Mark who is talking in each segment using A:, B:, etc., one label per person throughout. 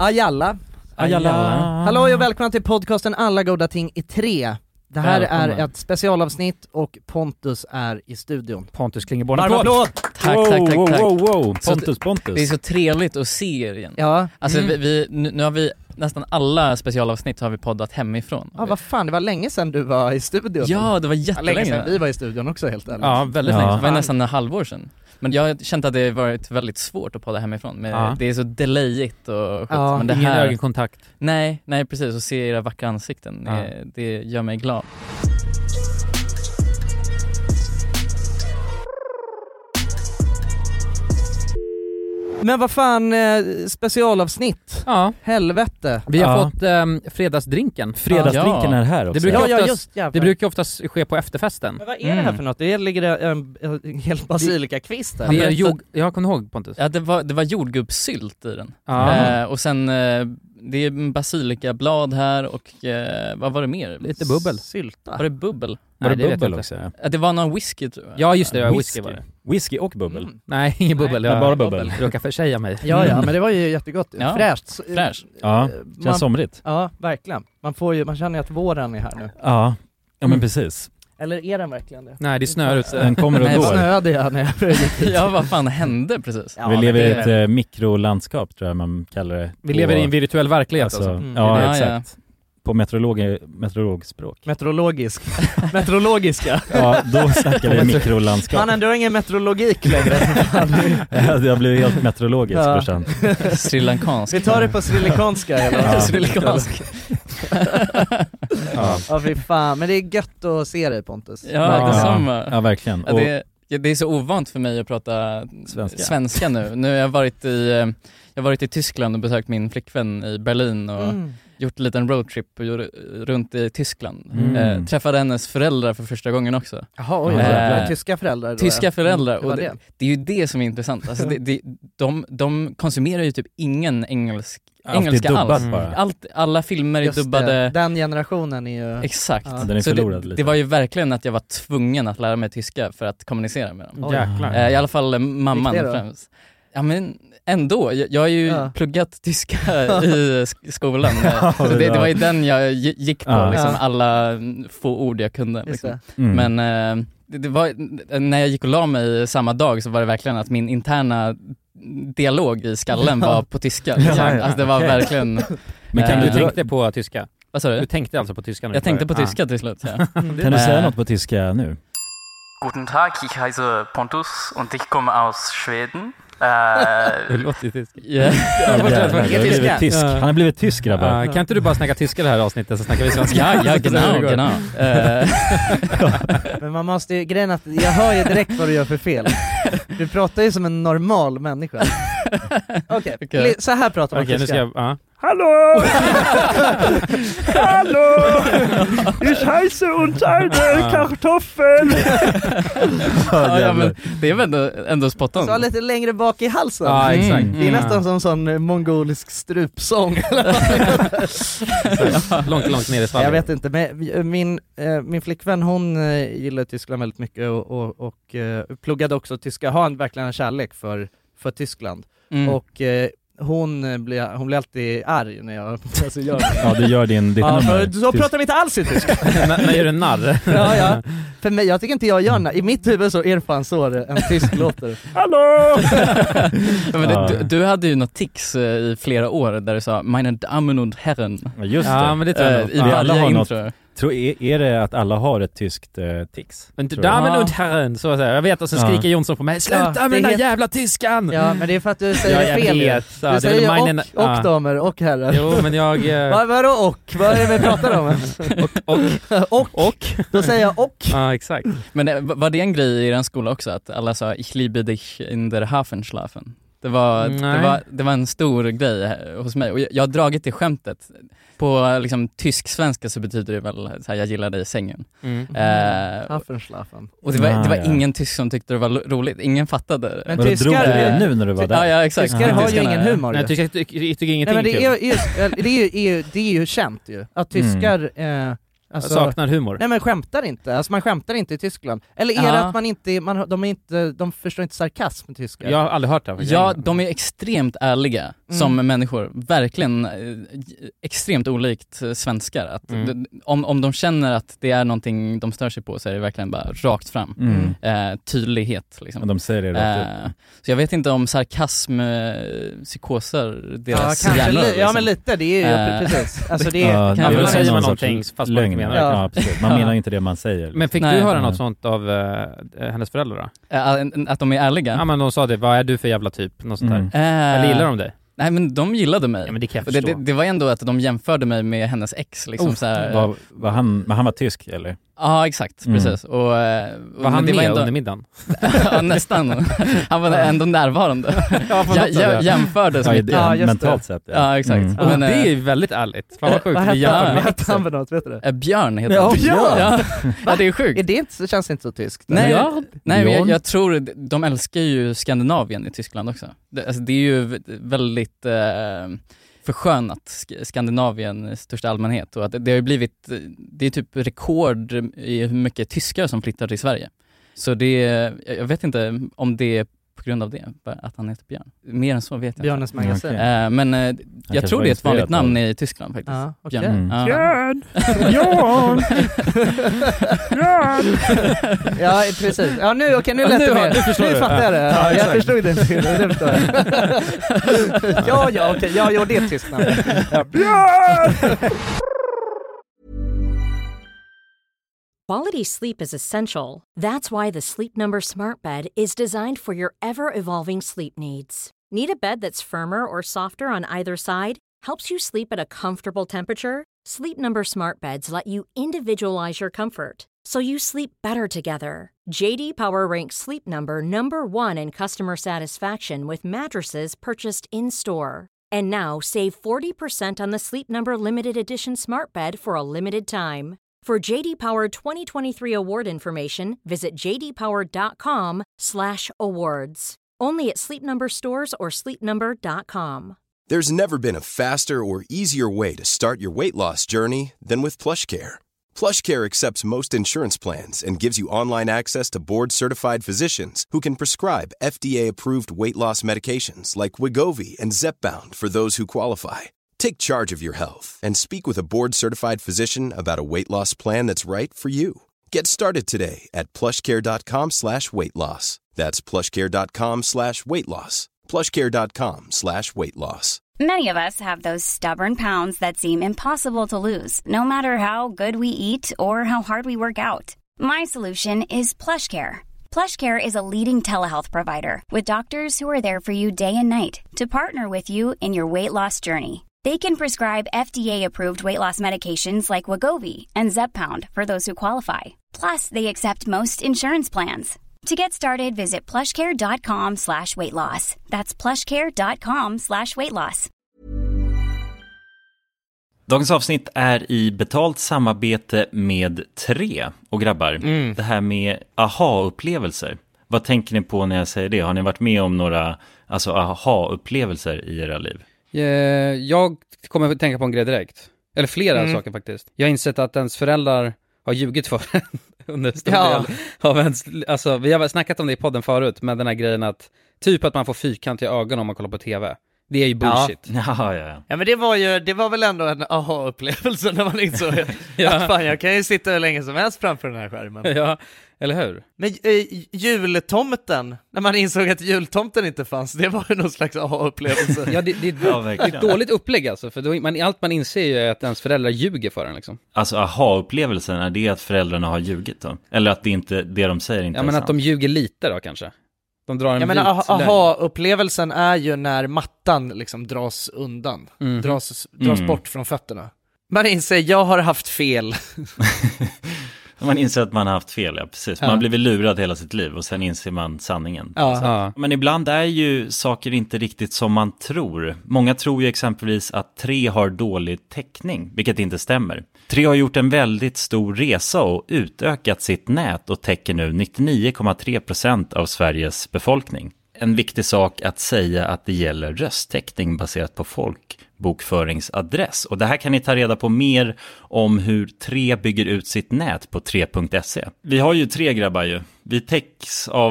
A: Ajalla. Hallå och välkomna till podcasten Alla goda ting i 3. Det här är ett specialavsnitt och Pontus är i studion.
B: Pontus Klingeborn.
A: Applåd!
B: Tack. Wow. Pontus.
C: Det är så trevligt att se er igen.
A: Ja.
C: Alltså nu har vi nästan alla specialavsnitt har vi poddat hemifrån.
A: Ja, vad fan, det var länge sedan du var i studion.
C: Ja, det var jättelänge
A: länge sedan vi var i studion också, helt ärligt.
C: Ja, väldigt länge. Det var nästan en halvår sedan. Men jag har känt att det varit väldigt svårt att podda hemifrån. Men det är så delayigt och skit.
B: Ja,
C: men det
B: ingen
C: här...
B: ögonkontakt.
C: Nej, precis. Och se era vackra ansikten, det gör mig glad.
A: Men vad fan, specialavsnitt.
B: Ja.
A: Helvete.
B: Vi har fått fredagsdrinken.
D: Fredagsdrinken är här också.
B: Det brukar oftast ske på efterfesten.
A: Men vad är det här för något? Det ligger en helt basilikakvist där.
B: Det är jag kommer ihåg, Pontus.
C: Ja, det var jordgubbssylt i den. Och sen det är basilikablad här och vad var det mer?
B: Lite bubbel.
A: Sylta.
C: Var det bubbel?
D: Var det bubbel också?
C: Ja, det var någon whisky, tror jag.
B: Ja, just det, whisky var det.
D: Whisky och bubbel?
B: Nej, ingen bubbel.
D: Nej, bara bubbel.
B: Jag råkar försäga mig.
A: Ja, men det var ju jättegott.
C: Ja.
A: Fräscht.
D: Ja, känns somrigt.
A: Ja, verkligen. Man känner ju att våren är här nu.
D: Ja men precis.
A: Eller är den verkligen det?
B: Nej, det är snö ute.
D: Den kommer och går.
A: Snöade jag när jag flög.
C: Ja, vad fan hände precis?
D: Vi lever i ett mikrolandskap, tror jag man kallar det.
B: Vi lever i en virtuell verklighet alltså.
D: Ja, exakt. På meteorologspråk.
A: Meteorologiska.
D: Ja, då snackar vi mikrolandskap.
A: Mannen, du har ingen meteorologik längre.
D: Det har blivit helt meteorologiskt, brorsan.
C: Sri Lankansk.
A: Vi tar det på sri-lankanska eller?
C: Sri Lankansk.
A: Ja, fy fan. Men det är gött att se dig, Pontus.
C: Ja, detsamma.
D: Ja, verkligen.
C: Det är så ovant för mig att prata svenska nu. Nu har jag varit i Tyskland och besökt min flickvän i Berlin och gjort en liten roadtrip runt i Tyskland. Träffade hennes föräldrar för första gången också.
A: Jaha, tyska föräldrar då?
C: Tyska föräldrar. Och
A: det
C: är ju det som är intressant. Alltså de konsumerar ju typ ingen engelska alls. Alla filmer är dubbade.
A: Den generationen är ju...
C: Exakt.
D: Ja. Den är förlorad lite.
C: Det var ju verkligen att jag var tvungen att lära mig tyska för att kommunicera med dem. I alla fall mamman främst. Ja, men ändå, jag har ju pluggat tyska i skolan. Så det var ju den jag gick på, liksom, alla få ord jag kunde. Liksom. Men det var, när jag gick och la mig samma dag så var det verkligen att min interna dialog i skallen var på tyska. Alltså det var verkligen...
B: Men du tänkte på tyska?
C: Vad sa du?
B: Du tänkte alltså på tyska nu?
C: Jag tänkte på tyska till slut, ja.
D: Kan du säga något på tyska nu?
E: Guten Tag, ich heiße Pontus und ich komme aus Schweden.
B: Det låter tysk.
D: Han har blivit tysk, grabbar.
B: Kan inte du bara snacka tyska det här avsnittet så snackar vi svenska?
C: Ja, genau.
A: Men man måste ju, grejen att jag hör ju direkt vad du gör för fel. Du pratar ju som en normal människa. Okej. Så här pratar man tyska.
D: Hallå! Hallå! Ich heiße und eine Kartoffel!
C: Ja, men det är väl ändå spot on.
A: Så lite längre bak i halsen.
B: Ja, exakt.
A: Det är nästan som sån mongolisk strupsång.
B: Långt ner i svalget.
A: Jag vet inte, men min flickvän, hon gillar Tyskland väldigt mycket och pluggade också tyska. Har verkligen en kärlek för Tyskland. Och hon blir alltid arg när jag gör det.
D: Ja, du gör ditt nummer.
A: Så pratar vi inte alls i tyska.
B: När gör du en narr?
A: Ja. För mig, jag tycker inte jag gör narr. I mitt huvud så är det fan så en tysk låter. Hallå!
C: Men du hade ju något tics i flera år där du sa meine Damen und Herren.
D: Just det.
B: Ja, men det tror jag
D: i alla har något. Är det att alla har ett tyskt tics?
B: Men Damen und Herren, så att säga. Jag vet, och så skriker Jonsson på mig, sluta med den där jävla tyskan!
A: Ja, men det är för att du säger fel.
B: Vet,
A: du säger och damer och herrar.
B: Jo, men jag...
A: Vadå och? Vad är det vi pratar om? Och? Då säger jag och.
B: Ja, exakt.
C: Men var det en grej i den skola också, att alla sa ich liebe dich in der Hafenschlafen? Det var en stor grej hos mig. Och jag har dragit det skämtet. På liksom tysk-svenska så betyder det väl så här, jag gillar dig i sängen.
A: Hafenschlafen.
C: Och det var ingen tysk som tyckte det var roligt. Ingen fattade.
A: Men tyskar
D: drog det nu när du var där?
C: Ja, exakt.
A: Tyskar har ju ingen humor.
B: Nej, tyskar tycker ingenting.
A: Nej, men det är ju känt ju. Att tyskar...
B: saknar humor.
A: Nej, men skämtar inte. Alltså man skämtar inte i Tyskland. Eller är det att man inte de förstår inte sarkasm i tyskar?
B: Jag har aldrig hört det.
C: Ja, de är extremt ärliga. som människor. Verkligen extremt olikt svenskar. Att om de känner att det är någonting de stör sig på, så är det verkligen bara rakt fram. Tydlighet. Liksom.
D: Och de säger det rakt ut.
C: Så jag vet inte om sarkasm, psykoser, deras hjärnor.
A: Liksom. Ja, men lite, det är ju precis. Alltså det
B: kan säger man någonting fast
D: lögn. Ja, absolut. Man menar inte det man säger.
B: Men fick du höra något sånt av hennes föräldrar då?
C: Att de är ärliga?
B: Ja, men de sa det, vad är du för jävla typ? Något sånt där. Eller gillar de dig?
C: Nej, men de gillade mig.
B: Ja, men det kan jag förstå.
C: Det var ändå att de jämförde mig med hennes ex. Liksom, så här.
D: Han var tysk, eller?
C: Ja, exakt. Precis. Och,
B: var han med under middagen?
C: Ja, nästan. Han var ändå närvarande. Jämfördes mycket.
D: Mentalt sett.
C: Ja, exakt.
B: Men det är ju väldigt ärligt. Fan vad sjukt.
A: Vad hette han för något, vet du det?
C: Björn heter han.
A: Björn!
C: Ja, det är sjukt.
A: Är det inte, känns inte så tyskt?
C: Nej, men jag tror de älskar ju Skandinavien i Tyskland också. Det är ju väldigt förskönat Skandinavien i största allmänhet, och att det har ju blivit, det är typ rekord i hur mycket tyskar som flyttar till Sverige. Så jag vet inte om det är på grund av det, att han heter Björn. Mer än så vet jag.
A: Björnes magasin.
C: Men jag tror det är ett vanligt namn i Tyskland faktiskt.
A: Ja, okej.
C: Björn.
A: Ja, precis. Ja, nu lät det mer. Nu fattar jag det. Ja, jag förstod det inte. Ja, det är ett tyskt namn. Björn!
F: Quality sleep is essential. That's why the Sleep Number Smart Bed is designed for your ever-evolving sleep needs. Need a bed that's firmer or softer on either side? Helps you sleep at a comfortable temperature? Sleep Number Smart Beds let you individualize your comfort, so you sleep better together. JD Power ranks Sleep Number #1 in customer satisfaction with mattresses purchased in-store. And now, save 40% on the Sleep Number Limited Edition Smart Bed for a limited time. For JD Power 2023 award information, visit jdpower.com/awards. Only at Sleep Number stores or sleepnumber.com.
G: There's never been a faster or easier way to start your weight loss journey than with PlushCare. PlushCare accepts most insurance plans and gives you online access to board-certified physicians who can prescribe FDA-approved weight loss medications like Wegovy and Zepbound for those who qualify. Take charge of your health and speak with a board-certified physician about a weight loss plan that's right for you. Get started today at plushcare.com/weightloss. That's plushcare.com/weightloss. plushcare.com/weightloss.
H: Many of us have those stubborn pounds that seem impossible to lose, no matter how good we eat or how hard we work out. My solution is PlushCare. PlushCare is a leading telehealth provider with doctors who are there for you day and night to partner with you in your weight loss journey. They can prescribe FDA-approved weight loss medications like Wegovy and Zepbound for those who qualify. Plus, they accept most insurance plans. To get started, visit plushcare.com/weightloss. That's plushcare.com/weightloss.
I: Dagens avsnitt är i betalt samarbete med 3. Och grabbar, det här med aha-upplevelser. Vad tänker ni på när jag säger det? Har ni varit med om några aha-upplevelser i era liv?
B: Jag kommer att tänka på en grej direkt. Eller flera saker faktiskt. Jag har insett att ens föräldrar har ljugit för en under stor del av ens, alltså, vi har snackat om det i podden förut, med den här grejen att typ att man får fyrkantiga ögon om man kollar på tv. Det är ju bullshit.
I: Ja,
A: men det var väl ändå en aha-upplevelse när man insåg att fan, jag kan ju sitta hur länge som helst framför den här skärmen.
B: Ja, eller hur?
A: Men jultomten, när man insåg att jultomten inte fanns, det var ju någon slags aha-upplevelse.
B: Ja, det är ett dåligt upplägg alltså, för då, allt man inser ju är att ens föräldrar ljuger för en liksom.
I: Alltså aha-upplevelsen, är det att föräldrarna har ljugit då? Eller att det inte, det de säger inte är
B: men
I: sant?
B: att de ljuger lite då kanske. De drar en
A: jag menar, aha-upplevelsen är ju när mattan liksom dras undan, dras bort från fötterna. Man inser, jag har haft fel.
I: Man inser att man har haft fel, ja precis. Man har blivit lurad hela sitt liv och sen inser man sanningen.
A: Ja.
I: Men ibland är ju saker inte riktigt som man tror. Många tror ju exempelvis att 3 har dålig täckning, vilket inte stämmer. 3 har gjort en väldigt stor resa och utökat sitt nät och täcker nu 99,3% av Sveriges befolkning. En viktig sak att säga att det gäller rösttäckning baserat på folkbokföringsadress. Och det här kan ni ta reda på mer om hur 3 bygger ut sitt nät på 3.se. Vi har ju 3 grabbar ju. Vi täcks av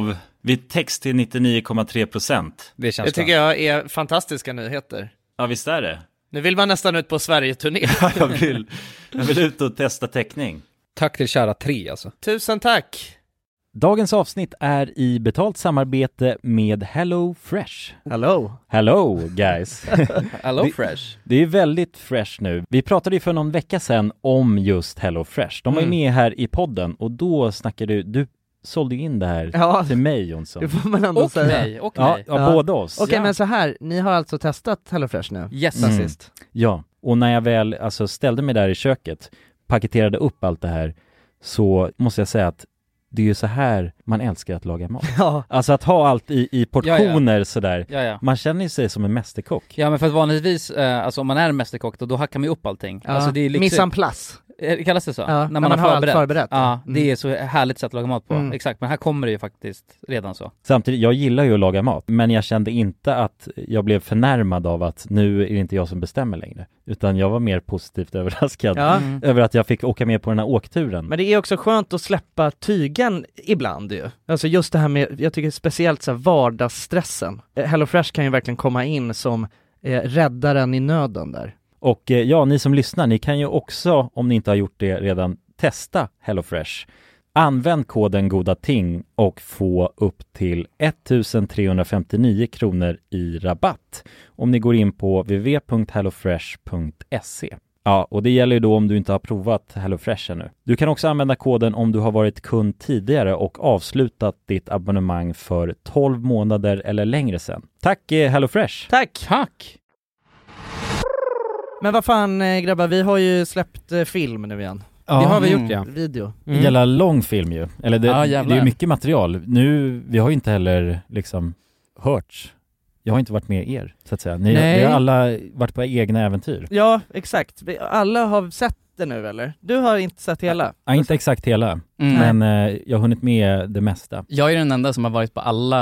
I: Vid text till 99,3%.
B: Det känns
A: det tycker jag är fantastiska nyheter.
I: Ja, visst är det.
A: Nu vill man nästan ut på Sverige-turné.
I: jag vill ut och testa täckning.
B: Tack till kära 3 alltså.
A: Tusen tack.
D: Dagens avsnitt är i betalt samarbete med Hello Fresh. Hello guys.
B: Hello Fresh.
D: Det är väldigt fresh nu. Vi pratade ju för någon vecka sedan om just Hello Fresh. De var ju med här i podden och då snackade du sålde in det här till mig, Jonsson.
A: Det får man ändå säga.
B: Mig.
D: Ja, båda oss.
A: Okej, men så här, ni har alltså testat Hello Fresh nu?
B: Yes.
A: Sist.
D: Ja, och när jag väl ställde mig där i köket, paketerade upp allt det här, så måste jag säga att det är ju så här man älskar att laga mat.
A: Ja.
D: Alltså att ha allt i portioner sådär.
B: Ja.
D: Man känner sig som en mästerkock.
B: Ja, men för att vanligtvis, alltså om man är mästerkock då hackar man upp allting.
A: Ja.
B: Alltså det är liksom...
A: Mise en place.
B: Kallas det så?
A: Ja, när man har allt förberett.
B: Ja, det är så härligt sätt att laga mat på. Exakt, men här kommer det ju faktiskt redan så.
D: Samtidigt, jag gillar ju att laga mat, men jag kände inte att jag blev förnärmad av att nu är det inte jag som bestämmer längre. Utan jag var mer positivt överraskad över att jag fick åka med på den här åkturen.
A: Men det är också skönt att släppa tygen ibland ju. Alltså just det här med, jag tycker speciellt så här vardagsstressen. Hello Fresh kan ju verkligen komma in som räddaren i nöden där.
D: Och ja, ni som lyssnar, ni kan ju också, om ni inte har gjort det redan, testa HelloFresh. Använd koden GODATING och få upp till 1359 kronor i rabatt om ni går in på www.hellofresh.se. Ja, och det gäller ju då om du inte har provat HelloFresh ännu. Du kan också använda koden om du har varit kund tidigare och avslutat ditt abonnemang för 12 månader eller längre sedan. Tack HelloFresh!
A: Tack! Men vad fan grabbar, vi har ju släppt film nu igen.
B: Ja, det har vi gjort, ja.
A: Video.
D: Jävla lång film ju. Eller det är ju mycket material. Nu, vi har ju inte heller liksom hört. Jag har inte varit med er, så att säga. Ni har alla varit på egna äventyr.
A: Ja, exakt. Alla har sett det nu, eller? Du har inte sett hela?
D: Ja, inte exakt hela. Men jag har hunnit med det mesta.
C: Jag är den enda som har varit på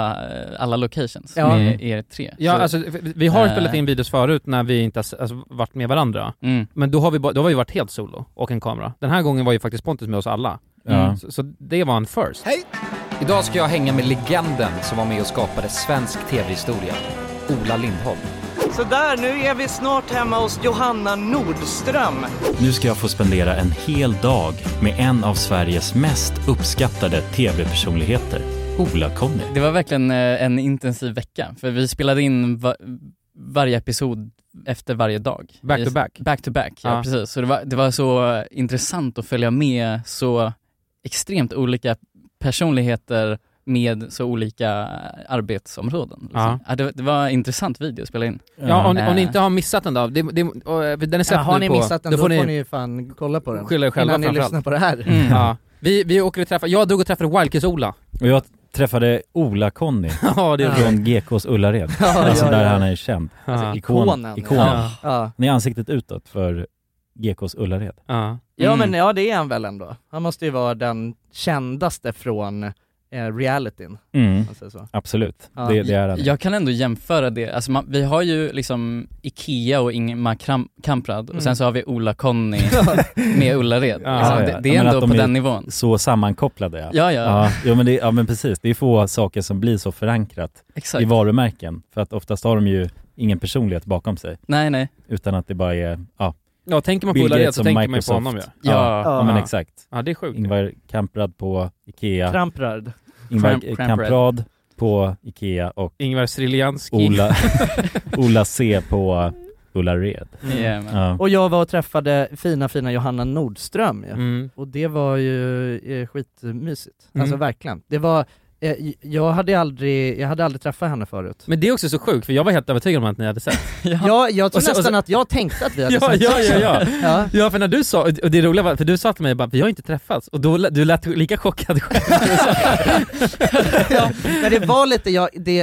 C: alla locations med er 3.
B: Ja, så, alltså vi har spelat in videos förut när vi inte har varit med varandra. Men då har vi varit helt solo och en kamera. Den här gången var ju faktiskt Pontus med oss alla. Så det var en first.
J: Hej! Idag ska jag hänga med legenden som var med och skapade svensk tv-historia, Ola Lindholm.
A: Så där, nu är vi snart hemma hos Johanna Nordström.
I: Nu ska jag få spendera en hel dag med en av Sveriges mest uppskattade tv-personligheter, Ola-Conny.
C: Det var verkligen en intensiv vecka, för vi spelade in varje episod efter varje dag.
B: Back to back.
C: Back to back, ja precis. Så det var så intressant att följa med så extremt olika personligheter med så olika arbetsområden. Liksom. Ja, det var en intressant video att spela in.
B: Ja, om ni inte har missat den då, den är släppt
A: har
B: nu
A: ni
B: på...
A: missat den, då får ni fan kolla på den.
B: Skylla er själva
A: innan ni lyssnar på det här.
B: Ja. Vi åker och träffar, jag drog och träffade Wildkiss Ola.
D: Och jag träffade Ola-Conny från GKs Ullared. Där han är känd. Alltså, ikonen. Ni är ansiktet utåt för GKs Ullared.
A: Ja, men det är han väl ändå. Han måste ju vara den kändaste från realityn. Så.
D: Absolut, det är han.
C: Jag kan ändå jämföra det. Alltså vi har ju liksom Ikea och Ingmar Kamprad och sen så har vi Ola-Conny med Ullared. Det är ändå på den nivån.
D: Så sammankopplade.
C: Ja,
D: men precis. Det är få saker som blir så förankrat i varumärken. För att oftast har de ju ingen personlighet bakom sig.
C: Nej.
D: Utan att det bara är...
B: Ja, tänker man på Ullared så tänker man på honom.
D: Ja, men exakt.
B: Ja, det är sjukt.
D: Ingvar Kamprad på Ikea.
A: Kamprad.
D: Ingvar Kamprad på Ikea och
B: Ingvar Striljanski.
D: Ola C på Ullared.
A: Och jag var och träffade fina Johanna Nordström. Och det var ju skitmysigt. Alltså verkligen. Det var... Jag hade aldrig träffat henne förut.
B: Men det är också så sjukt, för jag var helt övertygad om att ni hade sett.
A: Jag tror nästan att jag tänkte att vi hade sett.
B: Ja, för när du sa, och det roliga var, för du sa till mig bara, vi har inte träffats. Och då, du lät lika chockad själv.
A: Men det var lite,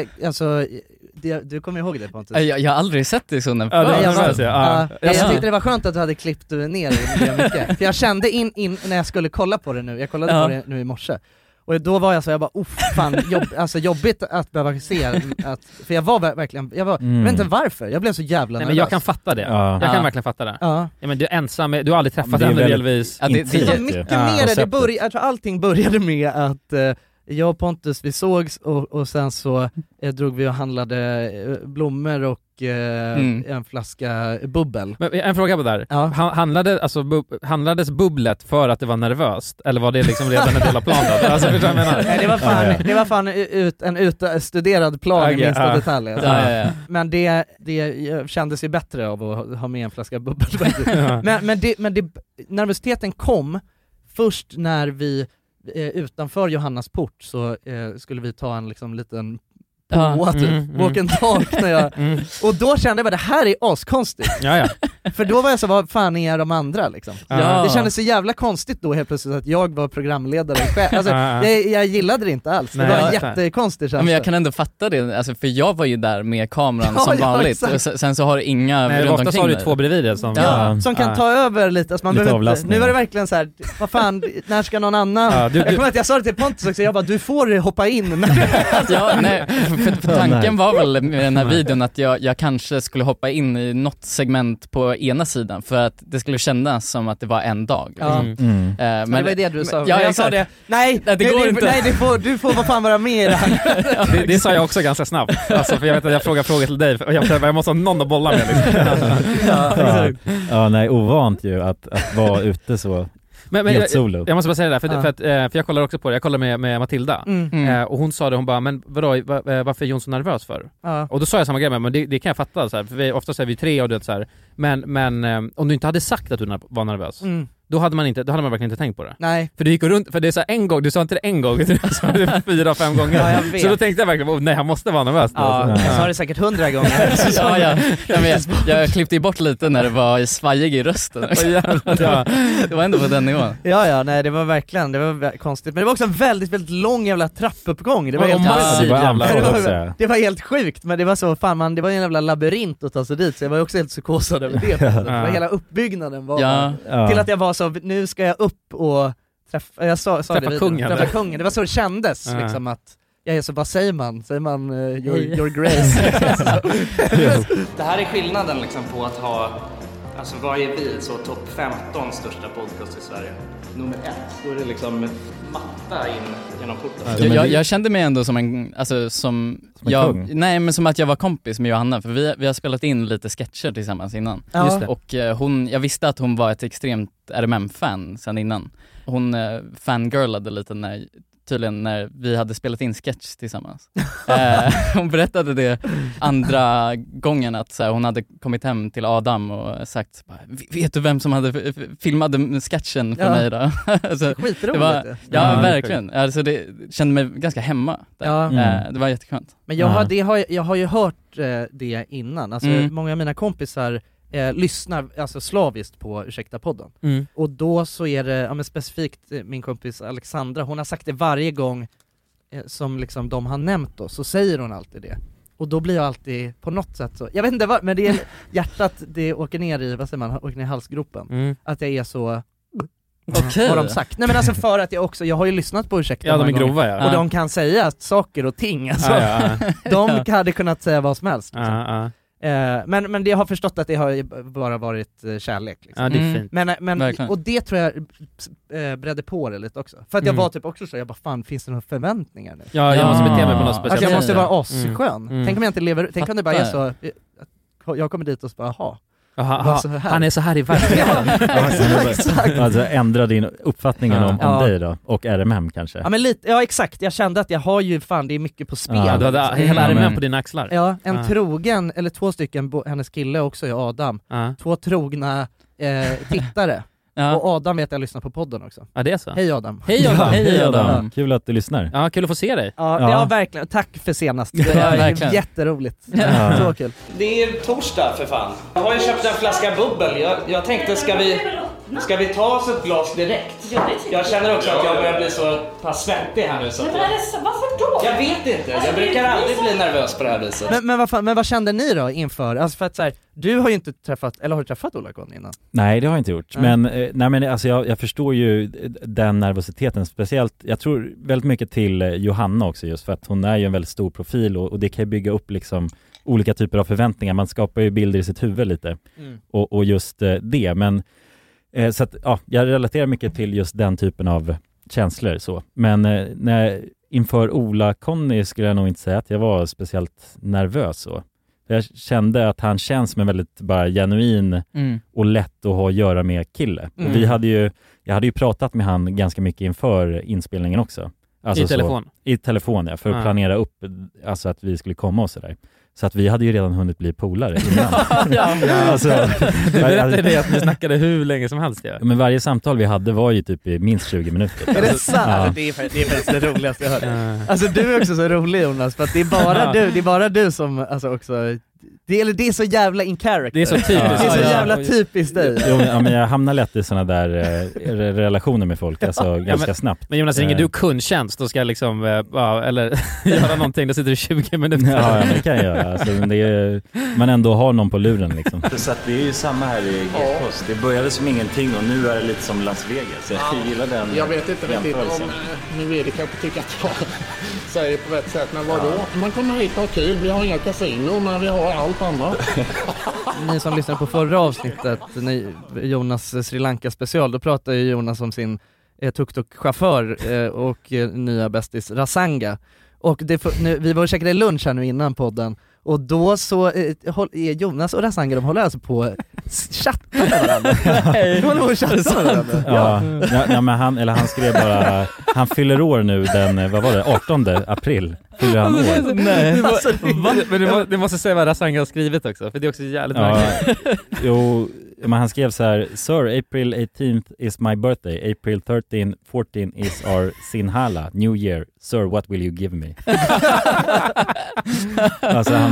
A: du kommer ihåg det, Pontus?
C: Jag har aldrig sett det sån.
A: Jag tyckte det var skönt att du hade klippt ner det mycket. För jag kände in när jag skulle kolla på det nu. Jag kollade på det nu i morse. Och då var jag bara, jobbigt att behöva se för jag var verkligen, jag vet inte varför, jag blev så jävla nervös.
B: Men jag kan fatta det, jag kan verkligen fatta det. Ja, men du är ensam, du har aldrig träffat henne delvis.
A: Det var mycket mer, jag tror allting började med att jag och Pontus, vi sågs och sen så drog vi och handlade blommor och en flaska bubbel.
K: Men en fråga på där. Ja. Handlades bubblet för att det var nervöst? Eller var det liksom redan en del av planen? Alltså,
A: nej, det var fan en utstuderad plan i minsta detalj. Alltså. Ja. Men det kändes ju bättre av att ha med en flaska bubbel. men nervositeten kom först när vi utanför Johannas port så skulle vi ta en liksom liten walk and talk när jag och då kände jag bara det här är askonstigt. För då var jag så, vad fan är de andra liksom? Det kändes så jävla konstigt då helt plötsligt att jag var programledare själv. Alltså, jag gillade det inte alls. Det var en jättekonstig känsla.
C: Men jag kan ändå fatta det, alltså, för jag var ju där med kameran som vanligt och sen så har inga runt
K: omkring. Har du två bredvid det
A: som kan ta över lite, alltså, man behöver, nu var det verkligen så här, vad fan, när ska någon annan? Jag kommer att jag sa det till Pontus också, jag bara, du får hoppa in.
C: För tanken var väl med den här videon att jag kanske skulle hoppa in i något segment på ena sidan för att det skulle kännas som att det var en dag.
A: Men det var det du sa.
C: Jag sa det.
A: Nej, det går inte. Nej, du får vad fan vara med i det här.
K: Det sa jag också ganska snabbt. Alltså, för jag vet att jag frågar till dig och jag måste ha någon att bolla med. Liksom.
D: Nej, ovant ju att vara ute så.
K: Men jag måste bara säga det där, för jag kollar också på det. Jag kollar med Matilda och hon sa det, hon bara, men vadå, varför är Jonsson nervös för? Och då sa jag samma grej, men det kan jag fatta så här, för ofta säger vi 3 och det så här. Men om du inte hade sagt att du var nervös, då hade man verkligen inte tänkt på det.
A: Nej.
K: För du gick runt, för det är så här en gång, du sa inte det en gång, du sa det 4-5 gånger. Så då tänkte jag verkligen, nej, han måste vara nervös.
A: Jag sa det säkert 100 gånger.
C: Jag klippte ju bort lite när det var svajig i rösten. Det var ändå på den nivån.
A: Nej, det var konstigt. Men det var också en väldigt, väldigt lång jävla trappuppgång. Det var helt det var helt sjukt, men det var så, fan det var en jävla labyrint att ta sig dit, så jag var också helt psykosad över det. Det var hela uppbyggnaden var till att jag var så, nu ska jag upp och träffa kungen. Det var så det kändes liksom, att jag är så, vad säger man your grace. Det här är skillnaden liksom på att ha, alltså varje bil så topp 15 största podcast i Sverige. Nummer 1, då är det liksom matta in genom porten.
C: Jag kände mig ändå som en, alltså som jag, nej, men som att jag var kompis med Johanna, för vi har spelat in lite sketcher tillsammans innan. Just det. Och jag visste att hon var ett extremt RMM-fan sedan innan. Hon fangirlade lite när vi hade spelat in sketch tillsammans. Hon berättade det andra gången att så här, hon hade kommit hem till Adam och sagt, vet du vem som hade filmade sketchen för mig då? Alltså,
A: skitroligt.
C: Verkligen. Alltså, det kände mig ganska hemma där. Det var jätteskönt.
A: Men jag har ju hört det innan. Alltså, många av mina kompisar lyssnar alltså slaviskt på Ursäkta-podden. Och då så är det specifikt min kompis Alexandra, hon har sagt det varje gång som liksom de har nämnt då, så säger hon alltid det. Och då blir jag alltid på något sätt så, jag vet inte vad, men det är hjärtat, det åker ner i, vad säger man, åker ner i halsgropen. Att jag är så
C: Okej.
A: Har de sagt. Nej, men alltså för att jag har ju lyssnat på Ursäkta.
K: Ja, de är grova,
A: och de kan säga saker och ting alltså. De hade kunnat säga vad som helst liksom. Men det har förstått att det har bara varit kärlek liksom.
K: Ja, det är fint.
A: Men och det tror jag bredde på det lite också. För att jag var typ också så, jag bara, fan, finns det några förväntningar nu?
K: Ja, jag måste bete mig på något speciellt.
A: Att jag måste vara asskön. Tänk om jag inte lever, tänk om det bara är så, jag kommer dit och så bara,
K: han är så här i verkligheten.
D: Alltså ändra din uppfattning om dig då, och RMM kanske.
A: Ja, men lite, exakt, jag kände att jag har ju fan, det är mycket på spel.
K: Du hade hela RMM på dina axlar.
A: Ja, en trogen, eller 2 stycken, hennes kille också är Adam. 2 trogna tittare. Och Adam vet jag lyssnar på podden också.
K: Ja, det är så.
A: Hej Adam.
K: Hej Adam.
D: Kul att du lyssnar.
K: Ja, kul att få se dig.
A: Ja, verkligen. Tack för senast. Det är jätteroligt. Så kul. Det är torsdag för fan. Jag har ju köpt en flaska bubbel. Jag tänkte, ska vi ta oss ett glas direkt? Ja, jag känner också att jag börjar bli så pass svettig här nu. Så varför då? Jag vet inte. Jag brukar aldrig bli nervös på det här viset. Men vad kände ni då inför? Alltså för att så här, du har ju inte träffat, eller har du träffat Ola Conny innan?
D: Nej, det har jag inte gjort. Men alltså jag förstår ju den nervositeten, speciellt, jag tror väldigt mycket till Johanna också, just för att hon är ju en väldigt stor profil och det kan ju bygga upp liksom olika typer av förväntningar. Man skapar ju bilder i sitt huvud lite. Och just det, men så att jag relaterar mycket till just den typen av känslor så. Men inför Ola-Conny skulle jag nog inte säga att jag var speciellt nervös så. Jag kände att han känns som en väldigt bara genuin och lätt att ha att göra med kille. Och jag hade ju pratat med han ganska mycket inför inspelningen också. Alltså
K: I telefon?
D: I telefon, ja, för att planera upp alltså att vi skulle komma och sådär. Så att vi hade ju redan hunnit bli polare innan.
K: Alltså, du berättade det att ni snackade hur länge som helst. Ja.
D: Men varje samtal vi hade var ju typ i minst 20 minuter.
A: Är det sant? Ja. Det är faktiskt det roligaste jag hört. Alltså du är också så rolig, Jonas, för att det är bara du som alltså också... Det är så jävla in character.
K: Det är så typiskt.
A: Det är så jävla typiskt dig.
D: Jo, men jag hamnar lätt i såna där relationer med folk alltså ganska snabbt.
K: Men Jonas, ringer du kundtjänst och ska liksom eller göra någonting, då sitter du 20 minuter.
D: Ja, men det kan jag göra. Alltså, man ändå har någon på luren liksom.
I: Så att det är ju samma här i G-post. Det började som ingenting och nu är det lite som Las Vegas. Jag gillar den.
L: Jag vet inte riktigt om nu är det kanske tycker att jag säger på rätt sätt, men vadå? Man kommer hit och ha kul, vi har inga kasino, men vi har allt annat.
A: Ni som lyssnade på förra avsnittet, Jonas Sri Lanka special, då pratade ju Jonas om sin tuk-tuk-chaufför och nya bästis Rasanga. Och vi var och käkade lunch här nu innan podden. Och då så Jonas och Rasanga, de håller alltså på chatta med varandra. De håller på att chatta med varandra.
D: Ja, men han skrev bara, han fyller år nu den, 18 april. Fyller han år.
K: Nej. Men du måste säga vad Rasanga har skrivit också, för det är också jävligt märkligt.
D: Jo, men han skrev så här: Sir, April 18th is my birthday. April 14 is our Sinhala, New Year. Sir, what will you give me? Alltså han...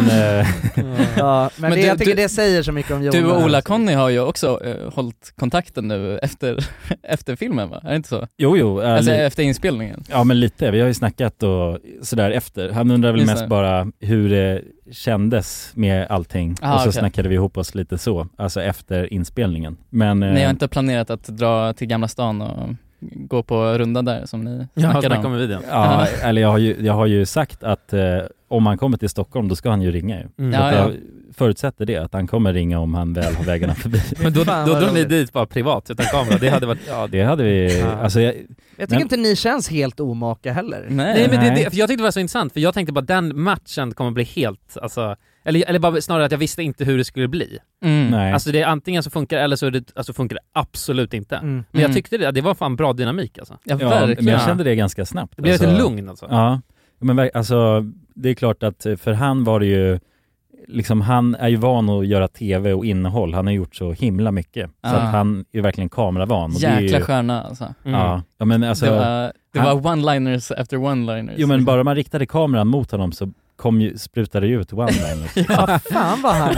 A: ja, men jag tycker det säger så mycket om Jonas.
C: Du och Ola-Conny har ju också hållit kontakten nu efter filmen, va? Är det inte så?
D: Jo.
C: Alltså efter inspelningen.
D: Ja, men lite. Vi har ju snackat och sådär efter. Han undrar väl mest bara hur det kändes med allting. Och så snackade vi ihop oss lite så. Alltså efter inspelningen. Men...
C: Ni har inte planerat att dra till Gamla stan och gå på runda där som ni snackade om?
K: Med videon.
D: Ja, eller jag har ju sagt att om han kommer till Stockholm då ska han ju ringa ju. Jag förutsätter det, att han kommer ringa om han väl har vägarna förbi.
K: Men då drar ni dit bara privat utan kamera. Det hade varit...
D: Ja, det hade vi... Ja. Alltså,
A: jag tycker inte ni känns helt omaka heller.
K: Nej, men det, för jag tyckte det var så intressant, för jag tänkte bara den matchen kommer bli helt... Alltså, eller bara snarare att jag visste inte hur det skulle bli.
D: Nej.
K: Alltså det är antingen så funkar eller så alltså funkar det absolut inte. Men jag tyckte det var fan bra dynamik alltså.
C: Ja, verkligen.
D: Men jag kände det ganska snabbt.
K: Det blev lite lugn alltså.
D: Ja, men alltså det är klart att för han var det ju liksom, han är ju van att göra tv och innehåll. Han har gjort så himla mycket. Så att han är verkligen kameravan. Och
C: jäkla
D: det är ju,
C: stjärna alltså.
D: Ja, men alltså...
C: Det var one-liners efter one-liners.
D: Jo, men bara man riktade kameran mot honom så sprutade det ut one-liners.
A: Ja, fan vad han...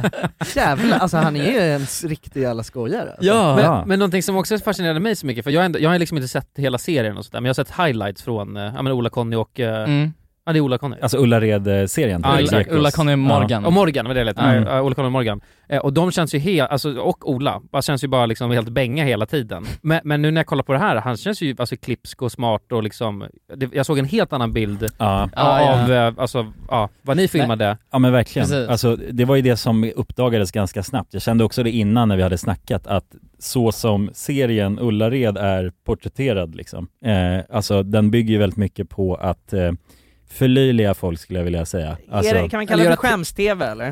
A: jävlar, alltså han är ju en riktig jävla skojare. Alltså.
K: Ja. Men någonting som också fascinerade mig så mycket, för jag har liksom inte sett hela serien och sådär, men jag har sett highlights från Ola-Conny och... Ja, det är Ola-Conny.
D: Alltså Ullared-serien.
C: Ja, exakt. Ulla-Conny och Morgan.
K: Och Morgan, vad det lät. Ola-Conny och Morgan. Och de känns ju helt, alltså, och Ola, bara känns ju bara liksom helt bänga hela tiden. Men nu när jag kollar på det här, han känns ju alltså klipsk och smart och liksom, jag såg en helt annan bild av alltså, vad ni filmade.
D: Ja, men verkligen. Alltså, det var ju det som uppdagades ganska snabbt. Jag kände också det innan när vi hade snackat, att så som serien Ullared är porträtterad liksom. Alltså den bygger ju väldigt mycket på att förlöjliga folk, skulle jag vilja säga. Alltså,
A: kan man kalla det skäms-tv eller?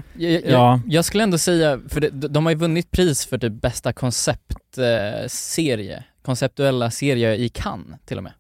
C: Jag skulle ändå säga, för de har ju vunnit pris för typ bästa konceptserie, konceptuella serie i Cannes till och med.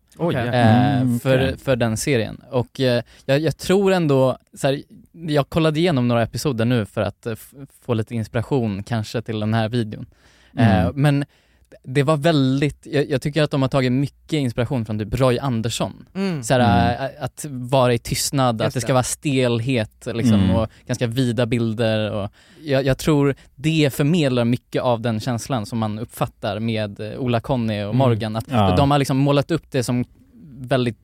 C: För den serien. Och jag tror ändå så här, jag kollade igenom några episoder nu för att få lite inspiration kanske till den här videon. Men det var väldigt, jag tycker att de har tagit mycket inspiration från typ Roy Andersson. Att vara i tystnad, att det ska vara stelhet liksom, och ganska vida bilder. Och jag tror det förmedlar mycket av den känslan som man uppfattar med Ola-Conny och Morgan. Att de har liksom målat upp det som väldigt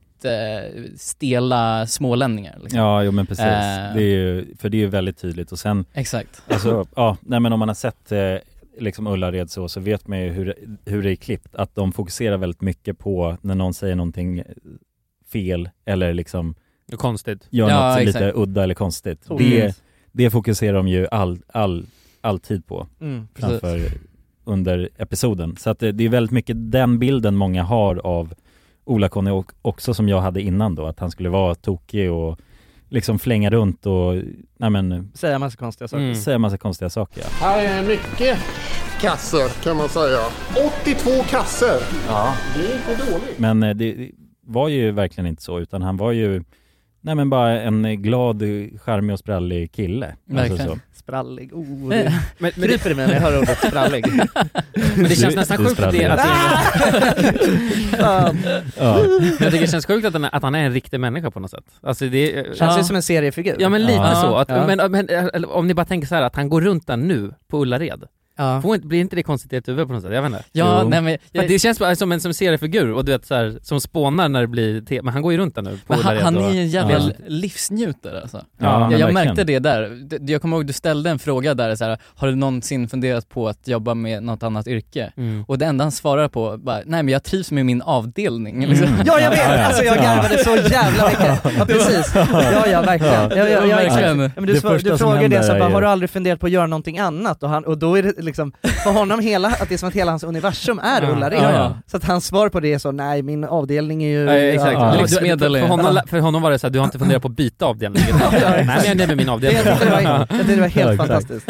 C: stela smålänningar liksom.
D: Ja, jo, men precis. Det är ju, för det är ju väldigt tydligt. Och sen,
C: exakt.
D: Alltså, men om man har sett liksom Ullared så vet man ju hur det är klippt, att de fokuserar väldigt mycket på när någon säger någonting fel eller liksom
K: konstigt,
D: gör något lite udda eller konstigt. Det fokuserar de ju alltid på framför under episoden. Så att det är väldigt mycket den bilden många har av Ola-Conny också som jag hade innan då, att han skulle vara tokig och liksom flänga runt och
A: säga massa konstiga saker.
L: Här är mycket kasser kan man säga. 82 kasser.
D: Ja.
L: Det är inte dåligt.
D: Men det var ju verkligen inte så, utan han var ju bara en glad, charmig och sprallig kille.
A: Verkligen. Alltså så. Sprallig. Men kryper det med när jag hör ordet sprallig.
K: Men det känns nästan sjukt att jag tycker det känns sjukt att han är en riktig människa på något sätt. Alltså det
A: känns ju som en seriefigur.
K: Ja, men lite så. Att, men om ni bara tänker så här att han går runt där nu på Ullared. Ja. Blir inte det konstigt i ett huvud på något sätt? Jag vet inte.
C: Ja, nej, men
K: det känns bara som en seriefigur och du vet så här, som spånar när det blir men han går ju runt där nu på
C: han är en jävla livsnjutare alltså. Jag märkte det där. Jag kommer ihåg du ställde en fråga där så här, har du någonsin funderat på att jobba med något annat yrke? Och det enda han svarar på bara, nej men jag trivs med min avdelning liksom.
A: Ja, jag vet. Alltså jag garvade så jävla mycket. Ja, precis. Ja, verkligen. Verkligen. Men du frågade det så bara, har du aldrig funderat på att göra någonting annat? Och då är det liksom för honom att det är som att hela hans universum är Ullared. Så att hans svar på det är så, nej min avdelning är ju
K: exakt. För honom var det så här, du har inte funderat på att byta avdelning. Nej, men jag är med min avdelning.
A: Det var helt fantastiskt.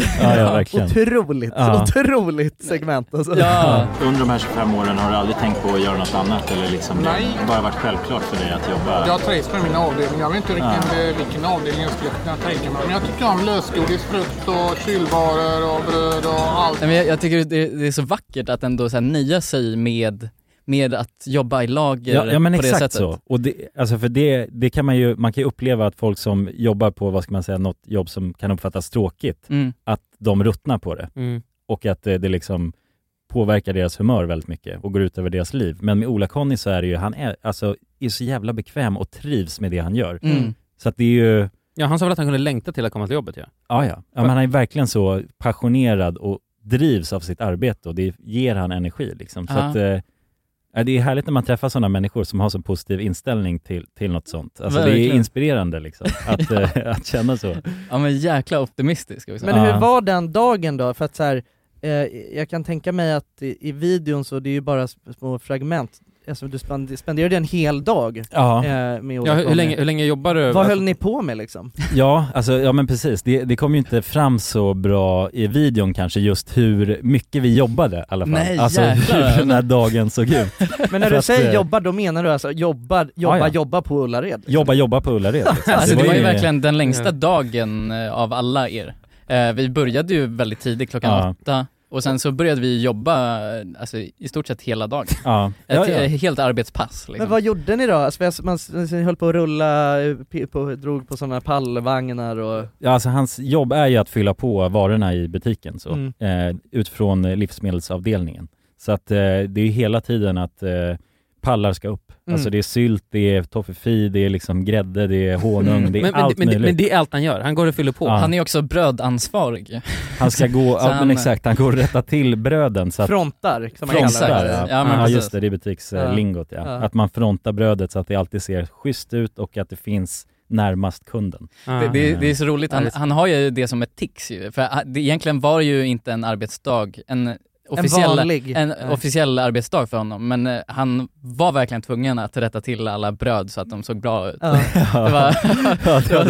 A: Otroligt segment alltså.
I: Under de här 25 åren har du aldrig tänkt på att göra något annat eller liksom bara varit självklart för dig att jobba?
L: Jag trivs med min avdelning. Jag vet inte riktigt vilken avdelning jag skulle kunna tänka mig. Men jag tycker om lösgodis, frukt och kylvaror och bröd och allt.
C: Jag tycker det är så vackert att ändå så här nöja sig med att jobba i lager
D: men
C: på
D: exakt
C: det sättet.
D: Så. Och alltså för det kan man kan ju uppleva att folk som jobbar på, vad ska man säga, något jobb som kan uppfattas tråkigt, att de ruttnar på det. Och att det liksom påverkar deras humör väldigt mycket och går ut över deras liv. Men med Ola-Conny så är det ju, han är så jävla bekväm och trivs med det han gör. Så att det är ju...
K: Ja, han sa väl att han kunde längta till att komma till jobbet,
D: Ja, men han är verkligen så passionerad och drivs av sitt arbete och det ger han energi liksom. Så att det är härligt när man träffar sådana människor som har så positiv inställning till något sånt. Alltså verkligen. Det är inspirerande liksom att känna så.
C: Ja, men jäkla optimistisk.
A: Men hur var den dagen då? För att så här, jag kan tänka mig att i videon så det är ju bara små fragment. Alltså, du spenderade en hel dag med
K: hur länge jobbar du?
A: Vad höll ni på med liksom?
D: Ja, men precis. Det kom ju inte fram så bra i videon kanske just hur mycket vi jobbade i alla fall.
C: Nej,
D: alltså hur den här dagen såg ut.
A: Men när du säger jobba, då menar du alltså jobba på Ullared?
D: Liksom. Jobba på Ullared. Liksom.
C: Alltså det var ju verkligen den längsta dagen av alla er. Vi började ju väldigt tidigt, klockan 8. Och sen så började vi jobba alltså, i stort sett hela dagen. Ett helt arbetspass. Liksom.
A: Men vad gjorde ni då? Alltså, man höll på att rulla, drog på sådana pallvagnar och...
D: Ja, alltså hans jobb är ju att fylla på varorna i butiken så, utifrån livsmedelsavdelningen. Så att det är ju hela tiden att pallar ska upp. Alltså det är sylt, det är toffefi, det är liksom grädde, det är honung, det är allt möjligt.
K: Men det är allt han gör, han går och fyller på.
C: Han är också brödansvarig.
D: Han ska gå, men exakt, han går och rätta till bröden så att
A: frontar, som man kallar det.
D: Ja, just det är butikslingot, Att man frontar brödet så att det alltid ser schysst ut och att det finns närmast kunden.
C: Det är så roligt, han har ju det som ett tics ju. För egentligen var det ju inte en arbetsdag, en officiell arbetsdag för honom, men han var verkligen tvungen att rätta till alla bröd så att de såg bra ut. Det var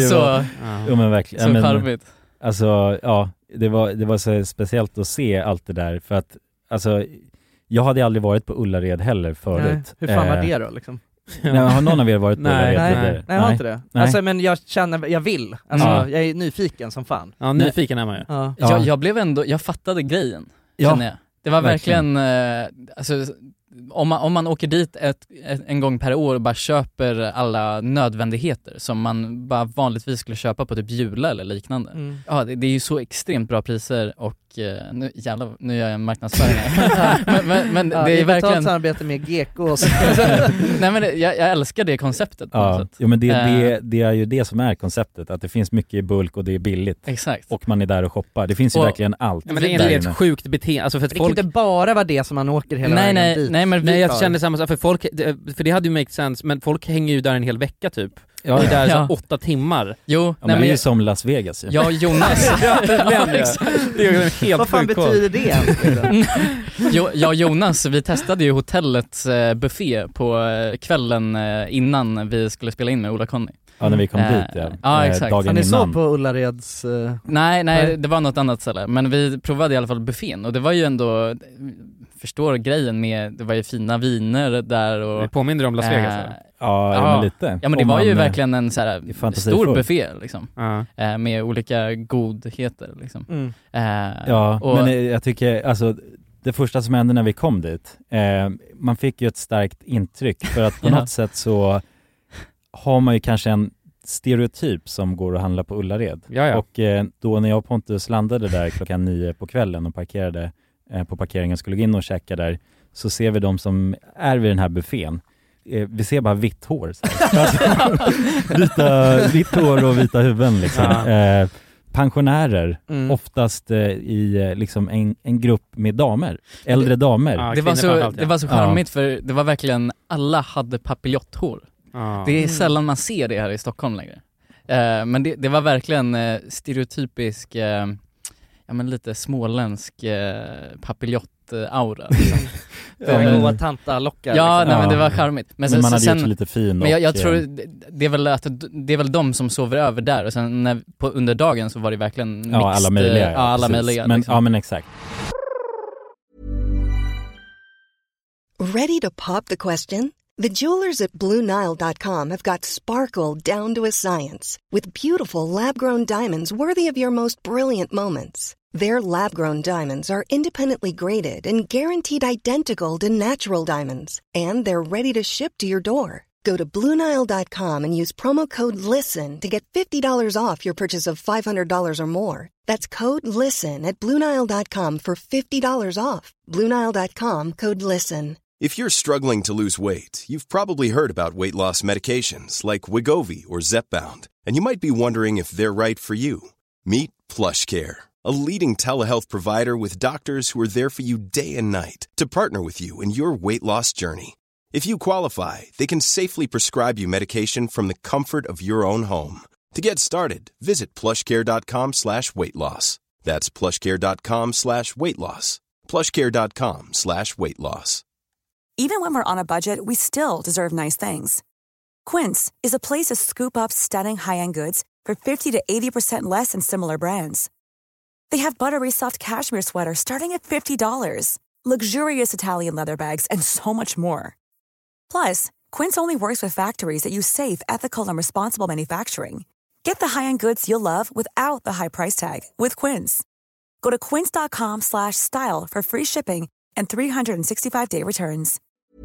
C: så charmigt.
D: Alltså, det var så speciellt att se allt det där, för att alltså, jag hade aldrig varit på Ullared heller förut.
A: Nej. Hur fan var det då liksom?
D: Nej, har någon av er varit på Ullared?
A: Nej, jag har inte det. Alltså, men jag känner, jag vill. Alltså, jag är nyfiken som fan.
K: Ja, nyfiken är man ju.
C: Jag fattade grejen, känner jag. Det var verkligen alltså, om man åker dit en gång per år och bara köper alla nödvändigheter som man bara vanligtvis skulle köpa på typ Jula eller liknande. Ja, det är ju så extremt bra priser och nu gör jag en marknadsföring här. men det är verkligen
A: ett samarbete med GK och
C: nej, men jag älskar det konceptet på något sätt.
D: Jo, men det är ju det som är konceptet, att det finns mycket i bulk och det är billigt.
C: Exakt.
D: Och man är där och shoppar. Det finns ju verkligen allt.
K: Ja, men det är ett sjukt beteende, alltså för
A: det kan inte bara vara det som man åker hela vägen dit.
K: Nej, jag känner samma sak för folk, för det hade ju make sense, men folk hänger ju där en hel vecka typ. Ja, det är där 8 timmar.
C: Jo,
D: men det är ju som Las Vegas.
C: Ja, Jonas.
K: Det är helt
A: vad fan betyder det?
C: Ja, Jonas, vi testade ju hotellets buffé på kvällen innan vi skulle spela in med Ola-Conny.
D: Ja, när vi kom dit,
C: ja, exakt.
D: Dagen
A: innan. Ni
D: innan.
A: så på Ullareds...
C: Nej, det var något annat ställe. Men vi provade i alla fall buffén. Och det var ju ändå, förstår grejen med, det var ju fina viner där. Och,
K: det påminner om Las Vegas, eller?
D: Ja, men lite.
C: Ja, men det var ju verkligen en så här stor buffé liksom. Med olika godheter liksom.
D: Men jag tycker, alltså det första som hände när vi kom dit, man fick ju ett starkt intryck, för att på något sätt så har man ju kanske en stereotyp som går att handla på Ullared. Och då när jag och Pontus landade där 9:00 på kvällen och parkerade på parkeringen, skulle gå in och checka där, så ser vi de som är vid den här buffén. Vi ser bara vitt hår. Vitt hår och vita huvuden liksom. Pensionärer, oftast i liksom en grupp med damer, äldre damer.
C: Det var så charmigt, för det var verkligen, alla hade papiljothår. Det är sällan man ser det här i Stockholm längre. Men det var verkligen stereotypisk, men lite småländsk papiljottaura. Liksom.
A: Goa tantalockar.
C: Ja, liksom. Men det var charmigt. Men
D: man hade gjort lite fin.
C: Men jag tror det är väl de som sover över där, och sen under dagen så var det verkligen mixed,
D: alla möjliga.
C: Alla möjliga
D: men,
C: liksom.
D: Ja, men exakt.
M: Ready to pop the question? The jewelers at BlueNile.com have got sparkle down to a science with beautiful lab-grown diamonds worthy of your most brilliant moments. Their lab-grown diamonds are independently graded and guaranteed identical to natural diamonds, and they're ready to ship to your door. Go to BlueNile.com and use promo code LISTEN to get $50 off your purchase of $500 or more. That's code LISTEN at BlueNile.com for $50 off. BlueNile.com, code LISTEN.
G: If you're struggling to lose weight, you've probably heard about weight loss medications like Wegovy or Zepbound, and you might be wondering if they're right for you. Meet PlushCare, a leading telehealth provider with doctors who are there for you day and night to partner with you in your weight loss journey. If you qualify, they can safely prescribe you medication from the comfort of your own home. To get started, visit plushcare.com/weightloss. That's plushcare.com/weightloss. plushcare.com/weightloss.
N: Even when we're on a budget, we still deserve nice things. Quince is a place to scoop up stunning high-end goods for 50 to 80% less than similar brands. They have buttery soft cashmere sweaters starting at $50, luxurious Italian leather bags, and so much more. Plus, Quince only works with factories that use safe, ethical, and responsible manufacturing. Get the high-end goods you'll love without the high price tag with Quince. Go to quince.com/style for free shipping and 365-day returns.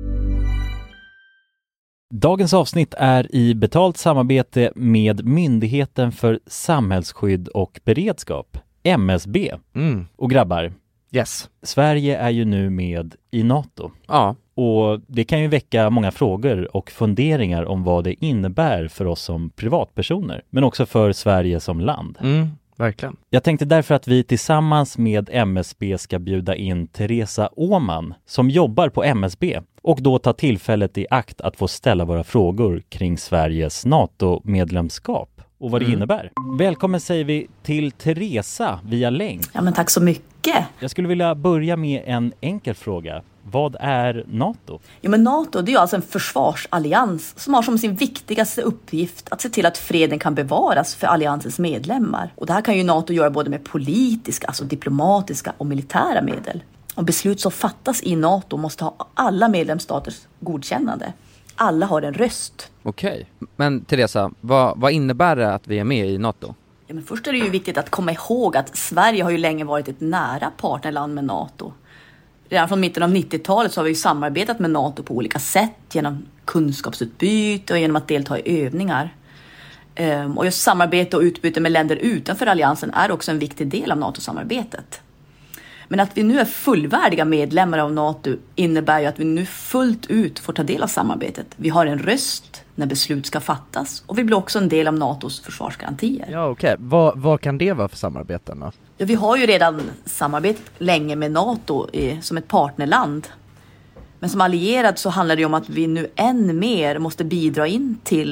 D: Dagens avsnitt är i betalt samarbete med Myndigheten för samhällsskydd och beredskap, MSB. Och grabbar, Sverige är ju nu med i NATO.
K: Ja.
D: Och det kan ju väcka många frågor och funderingar om vad det innebär för oss som privatpersoner, men också för Sverige som land.
A: Verkligen.
D: Jag tänkte därför att vi tillsammans med MSB ska bjuda in Teresa Åman som jobbar på MSB och då ta tillfället i akt att få ställa våra frågor kring Sveriges NATO-medlemskap och vad det innebär. Välkommen säger vi till Teresa via länk.
O: Ja, men tack så mycket.
D: Jag skulle vilja börja med en enkel fråga. Vad är NATO?
O: Ja, men NATO, det är alltså en försvarsallians som har som sin viktigaste uppgift att se till att freden kan bevaras för alliansens medlemmar. Och det här kan ju NATO göra både med politiska, alltså diplomatiska och militära medel. Och beslut som fattas i NATO måste ha alla medlemsstaters godkännande. Alla har en röst.
K: Okej. Men Teresa, vad innebär det att vi är med i NATO?
O: Ja, men först är det ju viktigt att komma ihåg att Sverige har ju länge varit ett nära partnerland med NATO. Redan från mitten av 90-talet så har vi ju samarbetat med NATO på olika sätt genom kunskapsutbyte och genom att delta i övningar. Och just samarbete och utbyte med länder utanför alliansen är också en viktig del av NATO-samarbetet. Men att vi nu är fullvärdiga medlemmar av NATO innebär ju att vi nu fullt ut får ta del av samarbetet. Vi har en röst när beslut ska fattas och vi blir också en del av NATOs försvarsgarantier.
A: Ja, okej. Vad kan det vara för samarbeten då?
O: Ja, vi har ju redan samarbetat länge med NATO som ett partnerland. Men som allierad så handlar det om att vi nu än mer måste bidra in till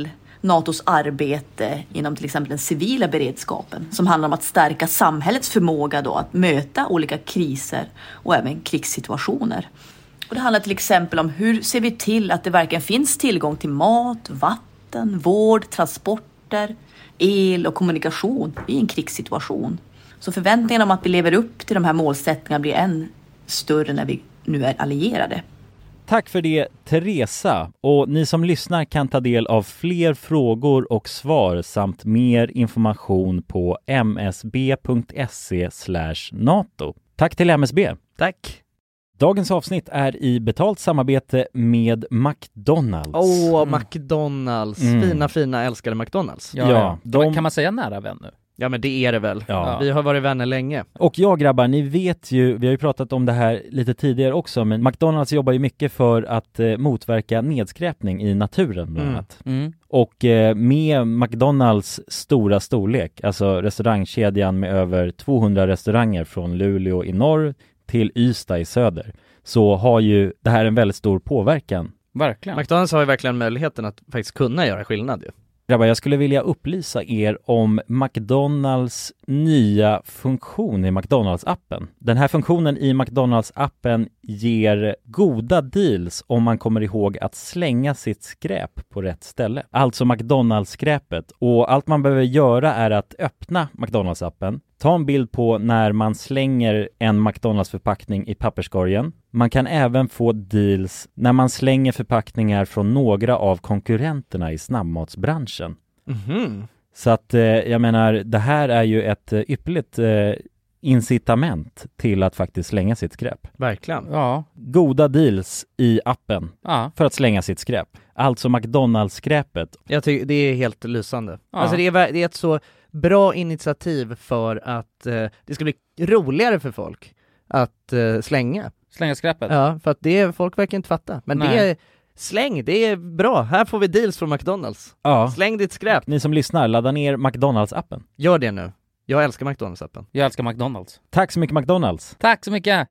O: NATOs arbete inom till exempel den civila beredskapen som handlar om att stärka samhällets förmåga då att möta olika kriser och även krigssituationer. Och det handlar till exempel om hur ser vi till att det verkligen finns tillgång till mat, vatten, vård, transporter, el och kommunikation i en krigssituation. Så förväntningarna om att vi lever upp till de här målsättningarna blir än större när vi nu är allierade.
D: Tack för det, Teresa. Och ni som lyssnar kan ta del av fler frågor och svar samt mer information på msb.se/NATO. Tack till MSB.
A: Tack.
D: Dagens avsnitt är i betalt samarbete med McDonalds.
A: McDonalds. Fina, älskade McDonalds.
K: Ja. Kan man säga nära vän nu?
A: Ja, men det är det väl.
D: Ja.
A: Vi har varit vänner länge.
D: Och grabbar, ni vet ju, vi har ju pratat om det här lite tidigare också, men McDonalds jobbar ju mycket för att motverka nedskräpning i naturen bland annat. Och med McDonalds stora storlek, alltså restaurangkedjan med över 200 restauranger från Luleå i norr till Ystad i söder, så har ju det här en väldigt stor påverkan.
K: Verkligen.
A: McDonalds har ju verkligen möjligheten att faktiskt kunna göra skillnad ju.
D: Grabbar, jag skulle vilja upplysa er om McDonalds nya funktion i McDonalds-appen. Den här funktionen i McDonalds-appen ger goda deals om man kommer ihåg att slänga sitt skräp på rätt ställe. Alltså McDonalds-skräpet. Och allt man behöver göra är att öppna McDonalds-appen, ta en bild på när man slänger en McDonalds-förpackning i papperskorgen. Man kan även få deals när man slänger förpackningar från några av konkurrenterna i snabbmatsbranschen. Så att jag menar, det här är ju ett ypperligt incitament till att faktiskt slänga sitt skräp.
A: Verkligen.
K: Ja.
D: Goda deals i appen för att slänga sitt skräp. Alltså McDonalds-skräpet.
A: Jag tycker det är helt lysande. Alltså det är ett så bra initiativ för att det ska bli roligare för folk att slänga
K: skräpet.
A: Ja, för att folk verkar inte fatta. Men det är släng, det är bra. Här får vi deals från McDonalds.
D: Ja.
A: Släng ditt skräp.
D: Ni som lyssnar, ladda ner McDonalds-appen.
A: Gör det nu. Jag älskar McDonalds-appen.
K: Jag älskar McDonalds.
D: Tack så mycket McDonalds.
K: Tack så mycket.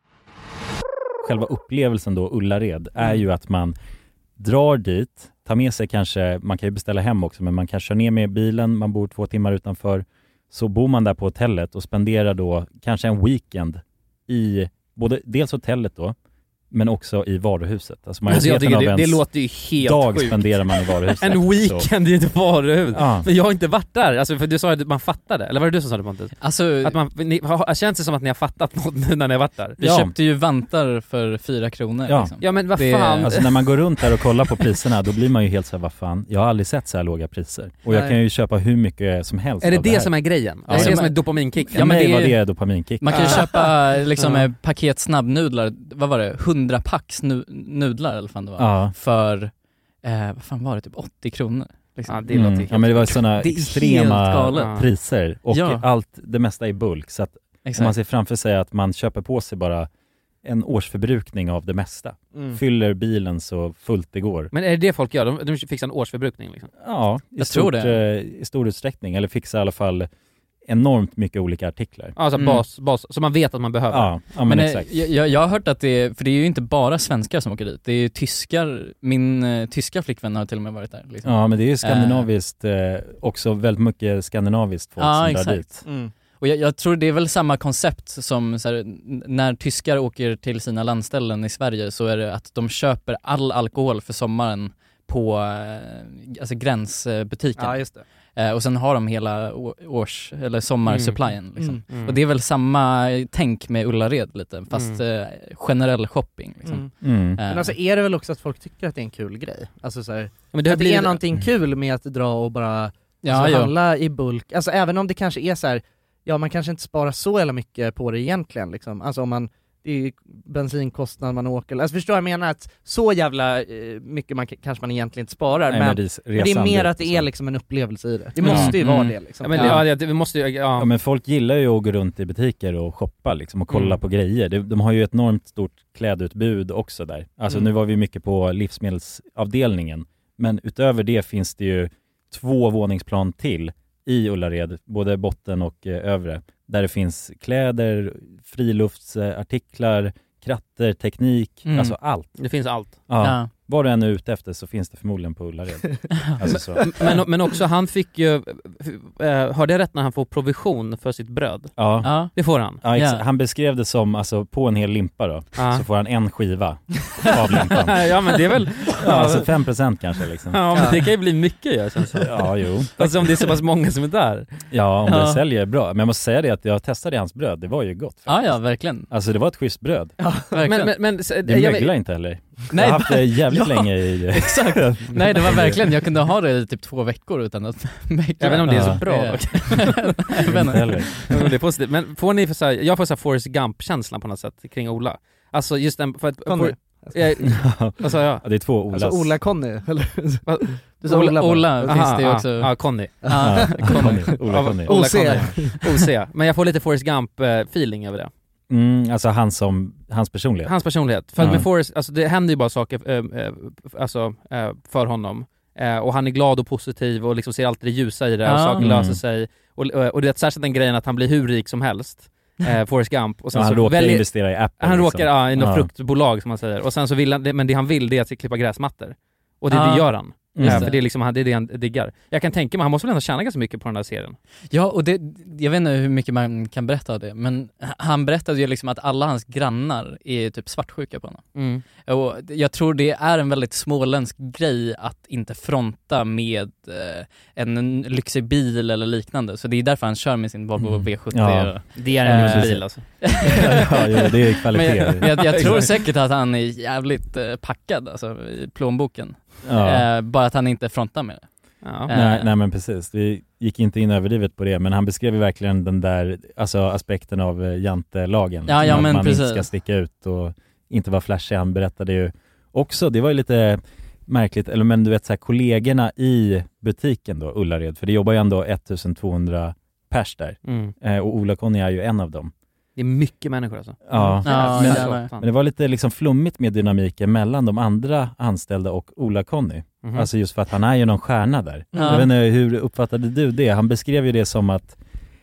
D: Själva upplevelsen då, Ullared, är ju att man drar dit, tar med sig kanske, man kan ju beställa hem också, men man kan köra ner med bilen, man bor 2 timmar utanför, så bor man där på hotellet och spenderar då kanske en weekend i både dels hotellet då, men också i varuhuset. Alltså
K: det låter ju helt
D: dag
K: sjukt.
D: Spenderar man i varuhuset.
K: En weekend i ett varuhus. Ja. Men jag har inte varit där. Alltså, för du sa att man fattade. Eller var det du som sa det, Pontus?
C: Alltså,
K: att känns det som att ni har fattat något nu när ni har varit där?
C: Vi köpte ju vantar för 4 kronor.
D: Ja,
C: liksom.
K: Ja men vad fan.
D: Alltså när man går runt här och kollar på priserna, då blir man ju helt så här, vad fan? Jag har aldrig sett så här låga priser. Och jag kan ju köpa hur mycket som helst.
K: Är det som är grejen?
D: Ja.
K: Är det som är dopaminkick?
D: Ja, men det är dopaminkick.
C: Man kan ju köpa liksom paket snabbnudlar. Vad var det? 100 pack nudlar eller fan det var. För vad fan var det? Typ 80 kronor. Liksom.
K: Ja, det låter helt
D: men det var sådana extrema priser. Och det mesta i bulk. Så att om man ser framför sig att man köper på sig bara en årsförbrukning av det mesta. Fyller bilen så fullt det går.
K: Men är det det folk gör? De fixar en årsförbrukning liksom?
D: Ja, i stor utsträckning. Eller fixar i alla fall enormt mycket olika artiklar.
K: Alltså bas, så man vet att man behöver.
D: Ja, men exakt.
C: Jag har hört att för det är ju inte bara svenskar som åker dit. Det är ju tyskar, min tyska flickvän har till och med varit där. Liksom.
D: Ja, men det är ju skandinaviskt, också väldigt mycket skandinaviskt folk som drar dit.
C: Och jag tror det är väl samma koncept som så här, när tyskar åker till sina landställen i Sverige, så är det att de köper all alkohol för sommaren på alltså gränsbutiken.
A: Ja, just det.
C: Och sen har de hela eller sommarsupplyen liksom. Och det är väl samma tänk med Ullared lite, fast generell shopping liksom.
A: Men alltså är det väl också att folk tycker att det är en kul grej? Alltså så här, men det är någonting kul med att dra och bara handla i bulk. Alltså även om det kanske är så här, man kanske inte sparar så jävla mycket på det egentligen liksom. Alltså om man, det är bensinkostnad man åker. Alltså förstår jag menar att så jävla mycket kanske man egentligen inte sparar. Nej, men det är mer att det är liksom en upplevelse i det. Det måste ju vara det liksom.
K: Vi måste ju,
D: men folk gillar ju att gå runt i butiker och shoppa liksom, och kolla på grejer. De har ju ett enormt stort klädutbud också där. Alltså nu var vi mycket på livsmedelsavdelningen. Men utöver det finns det ju 2 våningsplan till i Ullared, både botten och övre, där det finns kläder, friluftsartiklar, kratter, teknik, alltså allt.
K: Det finns allt.
D: Ja. vad du än är ute efter så finns det förmodligen på Ullared. Alltså så.
K: Men också han fick ju, hörde jag rätt när han får provision för sitt bröd?
D: Ja.
K: Det får han.
D: Ja, han beskrev det som, alltså på en hel limpa då, så får han en skiva av limpan.
K: Ja, men det är väl...
D: alltså 5% kanske liksom.
K: Ja, men det kan ju bli mycket känns det.
D: Ja, jo.
K: Alltså om det är så pass många som är där.
D: Ja, om det säljer bra. Men jag måste säga det att jag testade hans bröd, det var ju gott.
C: Ja, verkligen.
D: Alltså det var ett schysst bröd.
C: Ja, verkligen.
K: Men
D: det möglar inte heller.
C: Nej,
D: jag har haft det jävligt länge i...
C: Exakt. Nej, det var verkligen, jag kunde ha det i typ 2 veckor utan att mäkla.
K: Jag vet inte om det är så bra.
D: Jag vet inte.
K: Det är positivt. Men får ni jag får så här Forrest Gump-känslan på något sätt kring Ola. Alltså just den, för att...
D: Alltså, ja. Det är 2 Olas.
A: Alltså Ola Conny, eller?
C: Du sa Ola finns det ju också.
K: Ja, Conny.
D: Ola Conny.
K: OC. Men jag får lite Forrest Gump-feeling över det.
D: Alltså hans personlighet.
K: Hans personlighet. För att med Forrest, alltså det händer ju bara saker för honom. Och han är glad och positiv och liksom ser alltid det ljusa i det och saker löser sig. Och det är särskilt den grejen att han blir hur rik som helst. Forrest Gump. Och sen
D: han råkar investera i Apple.
K: Han råkar i något fruktbolag som man säger. Och sen så vill han, men det han vill det är att klippa gräsmattor. Och det gör han. För det är liksom det är det han diggar. Jag kan tänka mig, han måste väl ändå tjäna ganska mycket på den här serien.
C: Ja, och jag vet inte hur mycket man kan berätta av det, men han berättade ju liksom att alla hans grannar är typ svartsjuka på honom. Och jag tror det är en väldigt småländsk grej att inte fronta med en lyxig bil eller liknande. Så det är därför han kör med sin Volvo V70.
D: Ja.
K: Det är en lyxig bil alltså.
D: Ja, det är kvalitet.
C: Men jag tror säkert att han är jävligt packad alltså, i plånboken. Bara att han inte frontar med det.
K: Ja.
D: Nej men precis, vi gick inte in överdrivet på det, men han beskrev ju verkligen den där aspekten av jantelagen.
C: Ja,
D: att
C: men
D: man
C: precis.
D: inte ska sticka ut och inte vara flashig. Han berättade ju också, det var ju lite märkligt, eller men du vet så här, kollegorna i butiken då, Ullared, för det jobbar ju ändå 1200 pers där. Och Ola Conny är ju en av dem.
K: Det är mycket människor alltså.
D: Ja, men det var lite liksom flummigt med dynamiken mellan de andra anställda och Ola Conny. Alltså just för att han är ju någon stjärna där. Jag vet inte, hur uppfattade du det? Han beskrev ju det som att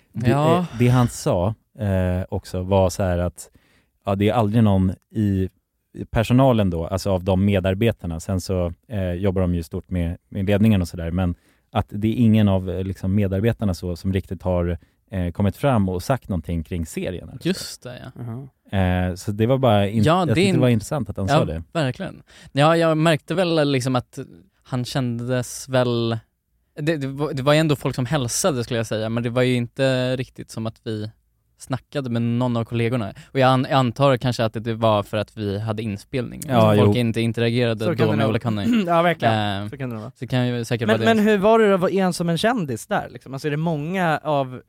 D: det han sa också var så här att det är aldrig någon i personalen då, alltså av de medarbetarna. Sen så jobbar de ju stort med ledningen och sådär, men att det är ingen av liksom medarbetarna så som riktigt har kommit fram och sagt någonting kring serien. Alltså.
C: Just det, ja.
D: Så det var bara det var intressant att han sa det.
C: Verkligen. Ja, jag märkte väl liksom att han kändes väl... Det var ju ändå folk som hälsade skulle jag säga, men det var ju inte riktigt som att vi snackade med någon av kollegorna. Och jag antar kanske att det var för att vi hade inspelning. Folk inte interagerade då med Ola Conny.
A: Ja, verkligen. Så kan det vara.
C: Så kan ju säkert vara det.
A: Men hur var det att vara en som en kändis där? Liksom? Alltså är det många av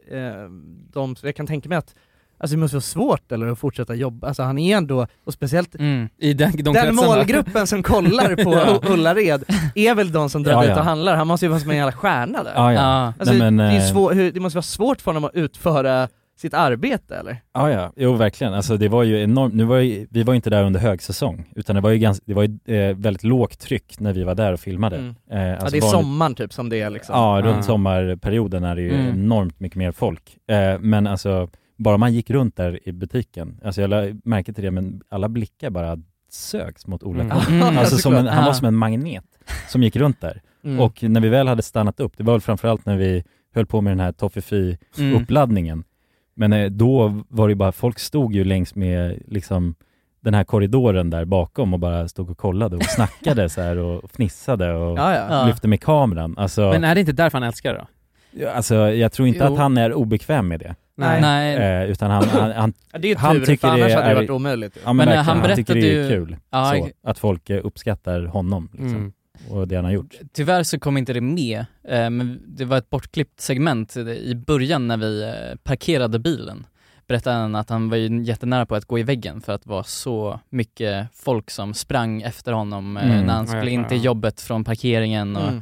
A: de... Jag kan tänka mig att alltså det måste vara svårt eller att fortsätta jobba. Alltså han är ändå, och speciellt
K: i den
A: målgruppen som kollar på Ullared är väl de som drar ut och handlar. Han måste ju vara som en jävla stjärna där. Alltså, det är det måste vara svårt för honom att utföra sitt arbete, eller?
D: Jo verkligen. Alltså det var ju enormt. Vi var ju inte där under högsäsong, utan det var ju väldigt lågt tryck när vi var där och filmade.
A: Alltså det är sommaren typ som det är liksom.
D: Ja, runt sommarperioden är det ju enormt mycket mer folk. Men alltså bara man gick runt där i butiken, alltså jag lade märke till det, men alla blickar bara söks mot Ola Conny. Alltså han var som en magnet som gick runt där. Och när vi väl hade stannat upp, det var väl framförallt när vi höll på med den här Toffifee-uppladdningen. Men då var det bara, folk stod ju längs med liksom den här korridoren där bakom och bara stod och kollade och snackade så här och fnissade och lyfte med kameran. Alltså,
K: men är det inte därför han älskar det då?
D: Alltså jag tror inte att han är obekväm med det.
C: Nej.
D: Utan han
A: det är
D: han
A: tur,
D: tycker
A: för annars
D: det
A: hade det varit omöjligt.
D: Ja, men han tycker det är kul så, att folk uppskattar honom liksom. Och det han har gjort.
C: Tyvärr så kom inte det med, men det var ett bortklippt segment i början när vi parkerade bilen. Berättade han att han var ju jättenära på att gå i väggen för att det var så mycket folk som sprang efter honom när han skulle in till jobbet från parkeringen. Och,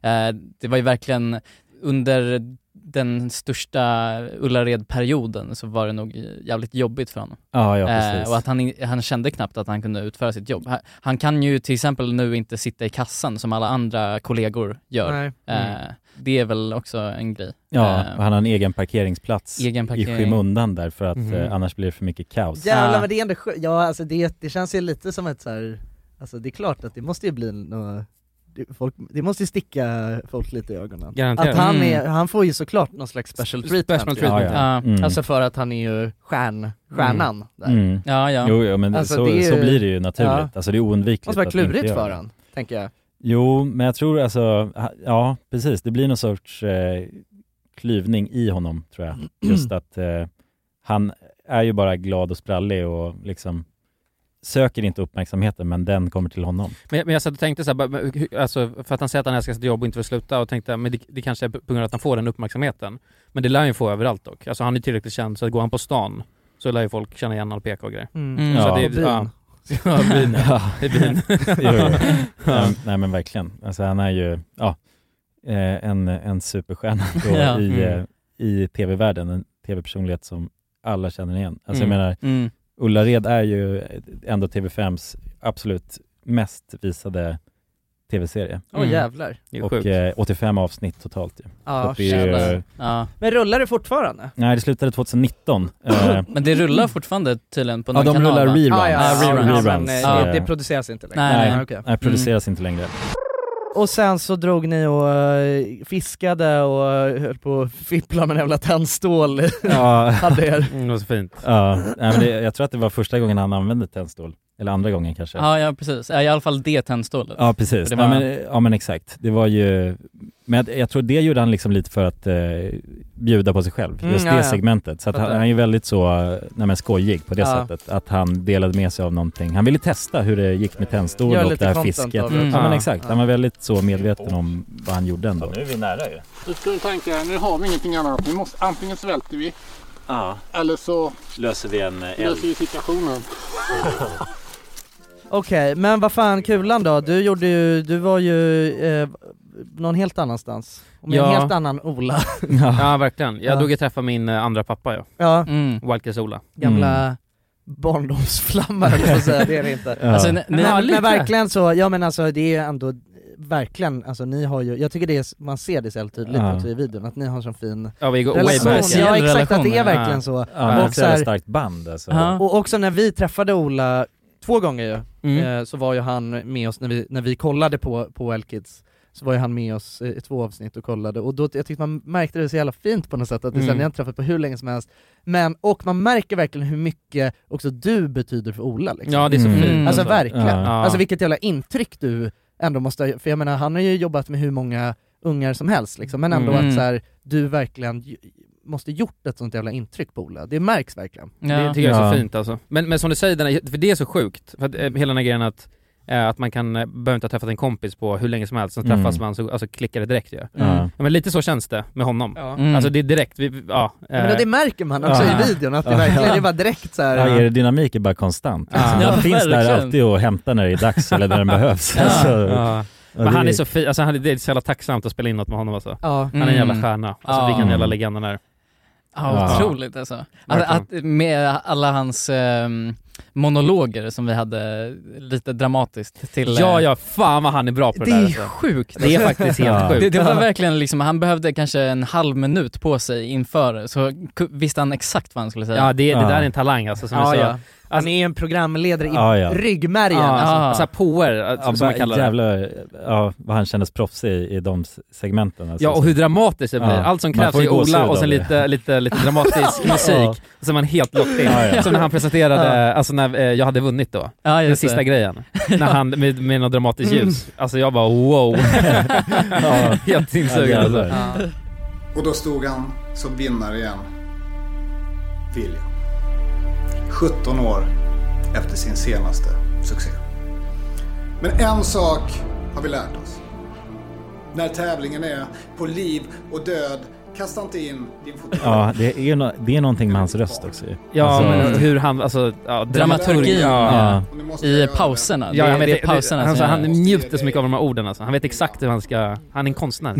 C: det var ju verkligen under den största Ullared-perioden så var det nog jävligt jobbigt för honom.
D: Ja, precis.
C: Och att han kände knappt att han kunde utföra sitt jobb. Han kan ju till exempel nu inte sitta i kassan som alla andra kollegor gör. Det är väl också en grej.
D: Ja, och han har en egen parkeringsplats i skymundan där för att annars blir det för mycket kaos.
A: Jävlar, men det är ändå alltså det känns ju lite som ett så här alltså det är klart att det måste ju bli det måste ju sticka folk lite i ögonen.
K: Garanterat.
A: Att han får ju såklart någon slags special treatment. Alltså för att han är ju stjärnan där.
D: Jo, men alltså så blir det ju naturligt. Alltså det är oundvikligt.
A: Det måste vara klurigt för han, tänker jag.
D: Jo, men jag tror alltså, ja precis, det blir någon sorts klyvning i honom, tror jag. Just att han är ju bara glad och sprallig och liksom söker inte uppmärksamheten, men den kommer till honom.
K: Men jag satt och tänkte så här, alltså, för att han säger att han älskar sitt jobb och inte vill sluta, och tänkte, men det kanske är på grund av att han får den uppmärksamheten. Men det lär ju få överallt dock. Alltså han är tillräckligt känd, så att går han på stan så lär ju folk känna igen och peka och grejer. Så det är bin.
D: Nej men verkligen. Alltså han är ju en superstjärna i tv-världen, en tv-personlighet som alla känner igen. Alltså jag menar, Ullared är ju ändå TV5s absolut mest visade tv-serie.
A: Jävlar.
D: Och 85 avsnitt totalt ju.
A: Men rullar det fortfarande?
D: Nej, det slutade 2019.
C: Men det rullar fortfarande tydligen på någon
D: kanal.
C: Ja,
D: de rullar reruns.
A: Det produceras inte längre.
D: Nej, produceras inte längre.
A: Och sen så drog ni och fiskade och höll på att fippla med en jävla tändstål. Hade er.
K: Det var så fint.
D: Men jag tror att det var första gången han använde tändstål. Eller andra gången kanske.
C: Ja, precis. I alla fall det tändstålet.
D: Ja, precis.
C: Det var...
D: ja, men exakt. Det var ju... Men jag tror det gjorde han liksom lite för att bjuda på sig själv. Just det segmentet. Så att han är ju väldigt så skojig på det sättet. Att han delade med sig av någonting. Han ville testa hur det gick med tändstål och det här fisket. Ja, men exakt. Han var väldigt så medveten om vad han gjorde ändå.
I: Nu är vi nära ju.
L: Du skulle tänka, nu har vi ingenting annat. Vi måste, antingen svälter vi. Eller så
I: löser vi
L: situationen.
A: Okej, men vad fan, Kulan då? Du var ju någon helt annanstans. Med en helt annan Ola.
K: Ja, verkligen. Jag drog och träffade min andra pappa. Wildcats Ola.
A: Gamla barndomsflammar, eller så säga. Det är det inte. Alltså, men verkligen så, men alltså det är ändå verkligen, alltså ni har ju, jag tycker det är, man ser det så helt tydligt på videon, att ni har en sån fin
K: relation.
A: Ja, exakt, att det är verkligen så.
D: Och så här starkt band alltså.
A: Och också när vi träffade Ola 2 gånger så var ju han med oss när vi kollade på L-Kids, så var ju han med oss i 2 avsnitt och kollade, och då jag tyckte man märkte det så jävla fint på något sätt, att det sen jag har träffat på hur länge som helst, och man märker verkligen hur mycket också du betyder för Ola liksom.
K: Ja, det är så fint.
A: Alltså verkligen. Alltså vilket jävla intryck du ändå måste, för jag menar, han har ju jobbat med hur många ungar som helst liksom, men ändå att så här, du verkligen måste gjort ett sånt jävla intryck på Ola. Det märks verkligen.
K: Det tycker jag är så fint alltså. Men som du säger, för det är så sjukt, för att hela den här grejen att man behöver inte ha träffat en kompis på hur länge som helst, så träffas man så alltså klickar det direkt ju. Men lite så känns det med honom. Alltså det är direkt
A: men det märker man också i videon, att det verkligen är bara direkt så här.
D: Er dynamik är bara konstant. Den finns där alltid att hämta när det är dags eller när den behövs.
K: Men han är så fin, alltså det är så jävla tacksamt att spela in något med honom alltså. Han är en jävla stjärna. Alltså vilken jävla legend är.
C: Ja, otroligt alltså. Att med alla hans monologer som vi hade lite dramatiskt till...
K: Ja, fan vad han är bra på det där.
C: Det är sjukt.
K: Det är faktiskt helt sjukt.
C: Det var verkligen liksom, han behövde kanske en halv minut på sig inför, så visste han exakt vad han skulle säga.
K: Ja, det där är en talang alltså, som jag sa.
A: Han är en programledare i ryggmärgen.
K: Alltså power, som man kallar det.
D: Jävlar, vad han kändes proffsig i de segmenten. Alltså.
K: Ja, och hur dramatiskt det blir. Allt som krävs är Ola och sen lite dramatisk musik. Så man helt lockt in. Som när han presenterade, alltså när jag hade vunnit då. Den sista grejen. När han med något dramatiskt ljus. Alltså jag bara wow. Helt insugen alltså.
P: Och då stod han som vinnare igen. William. 17 år efter sin senaste succé. Men en sak har vi lärt oss. När tävlingen är på liv och död, kasta inte in din fotboll.
D: Ja, det är någonting med hans röst också.
K: Ja, alltså, men hur han, alltså
C: dramaturgin i pauserna.
K: Ja, det är pauserna. Han njuter så mycket av de här orden alltså. Han vet exakt hur han ska, han är en konstnär.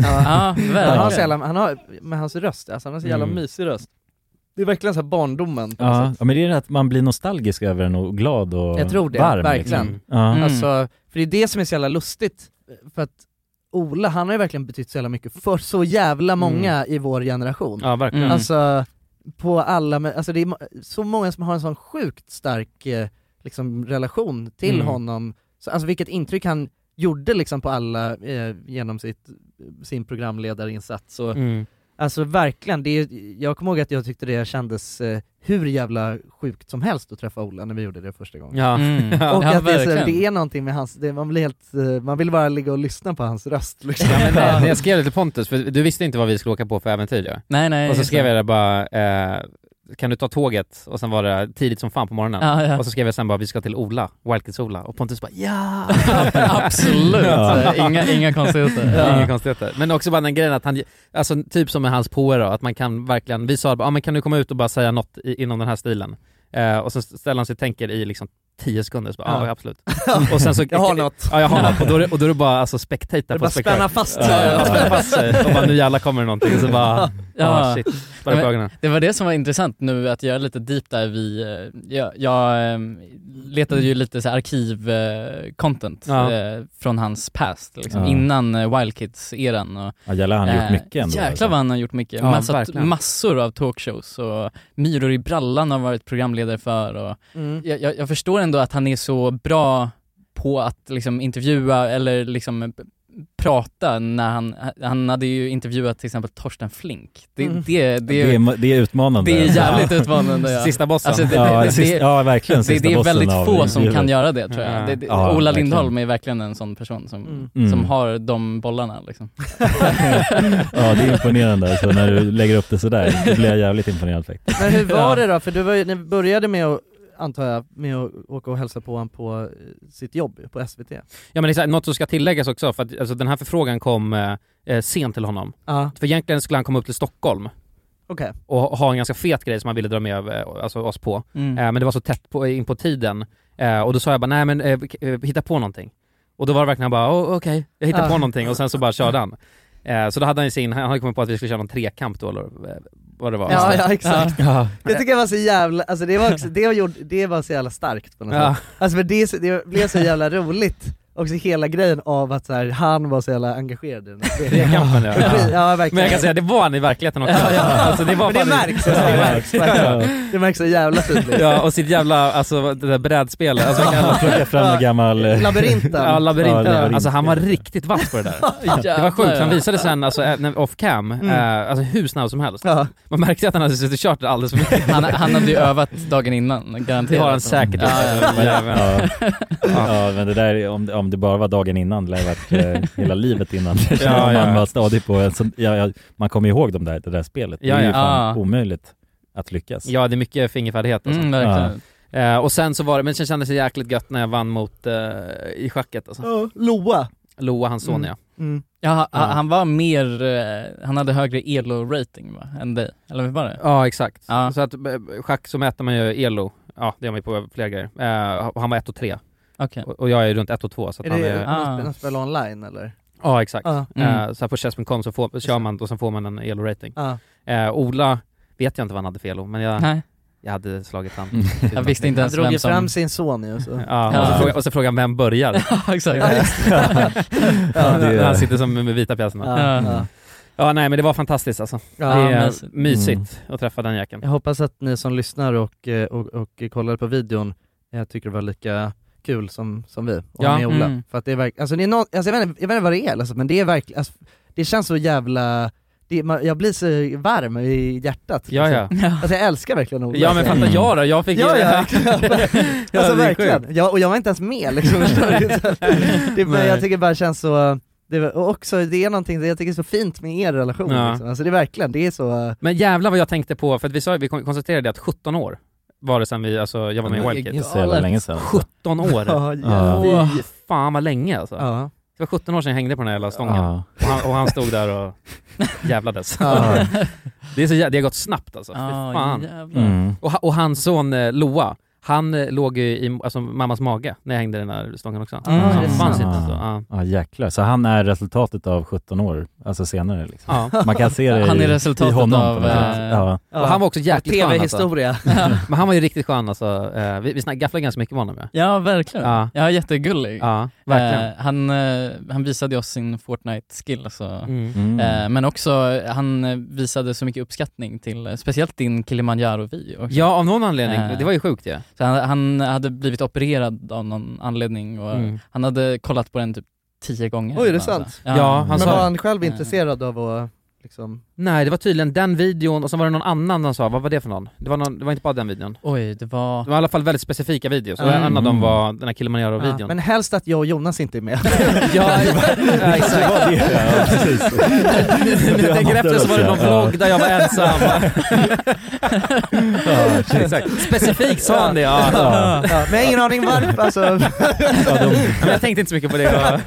A: Han har med hans röst, alltså han har så jävla mysig röst. Det är verkligen så här barndomen.
D: Ja, men det är att man blir nostalgisk över den och glad och varm.
A: Jag tror det, verkligen. Liksom. Alltså, för det är det som är så jävla lustigt. För att Ola, han har ju verkligen betytt så jävla mycket för så jävla många i vår generation.
K: Ja, verkligen.
A: Alltså, på alla, alltså det är så många som har en sån sjukt stark liksom, relation till honom, Så, alltså vilket intryck han gjorde liksom på alla genom sin programledarinsats. Och, alltså verkligen, jag kommer ihåg att jag tyckte det kändes hur jävla sjukt som helst att träffa Ola när vi gjorde det första gången.
K: Ja.
A: Och att det är någonting med hans, man vill bara ligga och lyssna på hans röst liksom.
K: Ja, men när jag skrev det till Pontus, för du visste inte vad vi skulle åka på för äventyr, ja?
C: Nej.
K: Och så skrev jag det bara, kan du ta tåget? Och sen var det tidigt som fan på morgonen.
C: Ja.
K: Och så skrev jag sen bara, vi ska till Ola, Wildkids Ola. Och Pontus bara, ja!
C: Absolut. Inga konstigheter.
K: Inga konstigheter. Men också bara den grejen att han, alltså typ som med hans poer då, att man kan verkligen, vi sa bara, men kan du komma ut och bara säga något inom den här stilen? Och så ställer han sig och tänker i liksom 10 sekunder, så bara, ja absolut. Och sen så,
A: jag har något.
K: Ja, jag har något. Och då är det bara alltså spectator på spektakel.
A: Spänna fast
K: sig. Och bara, nu jävla kommer det någonting. Så bara, shit. Bara på ögonen.
C: Det var det som var intressant nu, att göra lite deep dive i... Jag letade ju lite så arkiv-content från hans past, liksom, innan Wildkids-eran.
D: Ja, jävlar, han har gjort mycket ändå.
C: Jäklar vad han har gjort mycket. Massor av talkshows, och Myror i brallan har varit programledare för. Och jag förstår ändå att han är så bra på att liksom intervjua eller liksom prata, när han hade ju intervjuat till exempel Torsten Flink. Det
D: är utmanande.
C: Det är jävligt utmanande.
K: Sista bossen.
C: Alltså,
D: verkligen sista
C: det är
D: bossen.
C: väldigt få som kan göra det, tror jag. Ola Lindholm är verkligen en sån person som har de bollarna liksom.
D: Ja, det är imponerande alltså, när du lägger upp det sådär. Det blir jag jävligt imponerad faktiskt.
A: Men hur var det då? För ni började med att, antar jag, med att åka och hälsa på honom på sitt jobb på SVT.
K: Ja, men det är något som ska tilläggas också, för att alltså, den här förfrågan kom sent till honom. För egentligen skulle han komma upp till Stockholm. Och ha en ganska fet grej som han ville dra med oss på. Men det var så tätt in på tiden. Och då sa jag bara, nej men hitta på någonting. Och då var det verkligen bara, okej, jag hittar på någonting. Och sen så bara körde han. Så då hade han hade kommit på att vi skulle köra någon trekamp då, eller vad det var.
A: Ja, exakt. Ja. Jag tycker det var så jävla, alltså det var så jävla starkt på något sätt. Alltså för det blev så jävla roligt. Också hela grejen av att så här, han var så jävla engagerad i den här
K: kampen.
A: Ja, verkligen.
K: Men jag kan säga, det var han i verkligheten också.
A: Alltså, det var men det märks så jävla tydligt.
K: Ja, och sitt jävla, alltså det där brädspelet. Alltså,
D: plocka fram en gammal...
A: Labyrinten.
K: Ja, labyrinten. Alltså han var riktigt vass på det där. Det var sjukt, han visade sen alltså, off cam, alltså hur snabb som helst. Man märkte att han hade suttit och kört alldeles för mycket.
C: Han hade ju övat dagen innan, garanterat.
K: Det har han säkert.
D: Ja, men det där, om det bara var dagen innan, det varit hela livet innan. Man var stadig på man kommer ihåg det där spelet. Det är ju fan omöjligt att lyckas.
K: Ja, det är mycket fingerfärdighet alltså. Verkligen. Och sen så var det, men sen kändes det jäkligt gött när jag vann mot i schacket alltså. Loa, hans son,
C: Ja, han var mer, han hade högre ELO-rating än dig, eller hur var det?
K: Ja, exakt. Så att schack så mäter man ju ELO. Ja, det gör man ju på flera grejer. Han var 1 och 3.
C: Okay.
K: Och jag är runt 1 och 2. Så att
A: han spelar online eller?
K: Ja, exakt. Så här på Chess.com så kör man och sen får man en ELO-rating. Ola vet jag inte vad han hade för ELO, men jag hade slagit han.
C: Jag visste inte ens
A: han drog fram sin son ju. Så.
K: Och så frågar han vem börjar.
C: Exakt.
K: Han sitter som med vita pjäserna. Ja, nej, men det var fantastiskt alltså. Det är mysigt att träffa den jäkeln.
A: Jag hoppas att ni som lyssnar och kollar på videon, jag tycker det var lika kul som vi och med Ola. För att det är verkligen, alltså det är alltså jag vet inte vad det är alltså, men det är verkligen, alltså, det känns så jävla, jag blir så varm i hjärtat.
K: Ja.
A: Alltså jag älskar verkligen Ola.
K: Ja, men fattar jag då? Jag fick
A: alltså verkligen. Och jag var inte ens med liksom. Men jag tycker bara känns så. Och också det är någonting jag tycker är så fint med er relation liksom. Alltså det är verkligen, det är så.
K: Men jävlar vad jag tänkte på, för att vi konstaterade att 17 år var det sen jag var med i Wildkids.
D: Det är länge sedan.
K: 17 år. Fan vad länge alltså. Det var 17 år sedan jag hängde på den här jävla stången. Och han stod där och jävlades. Det har gått snabbt alltså. Fan. Och hans son Loa, han låg i mammas mage när jag hängde den här stången också. Han fanns inte så.
D: Ja, jäklar. Så han är resultatet av 17 år, alltså senare liksom. Man kan se det
C: han är resultatet
D: i honom.
C: Av
K: och han var också jäkligt skön
A: TV-historia.
K: Alltså. Men han var ju riktigt skön alltså. Vi gafflade ganska mycket med honom.
C: Ja, verkligen. Ja, jättegullig.
K: Ja, verkligen.
C: Han visade oss sin Fortnite-skill alltså. Men också han visade så mycket uppskattning till speciellt din Kilimanjaro-video.
K: Ja, av någon anledning. Det var ju sjukt, ja.
C: Så han hade blivit opererad av någon anledning och han hade kollat på den typ 10 gånger.
A: Oj, är det sant?
C: Alltså.
K: Ja,
A: men var han själv intresserad av att liksom...
K: Nej, det var tydligen den videon och så var det någon annan han sa, vad var det för någon? Det var inte bara den videon.
C: Oj, det var
K: i alla fall väldigt specifika videos. Och en av dem var den här Kilimanjaro-videon.
A: Men helst att jag och Jonas inte är med.
K: Exakt. Nu tänker efter så var det någon vlogg där jag var ensam. Exakt. Specifikt sa han det.
A: Men jag har ingen aning varför. Alltså.
K: Men jag tänkte inte så mycket på det.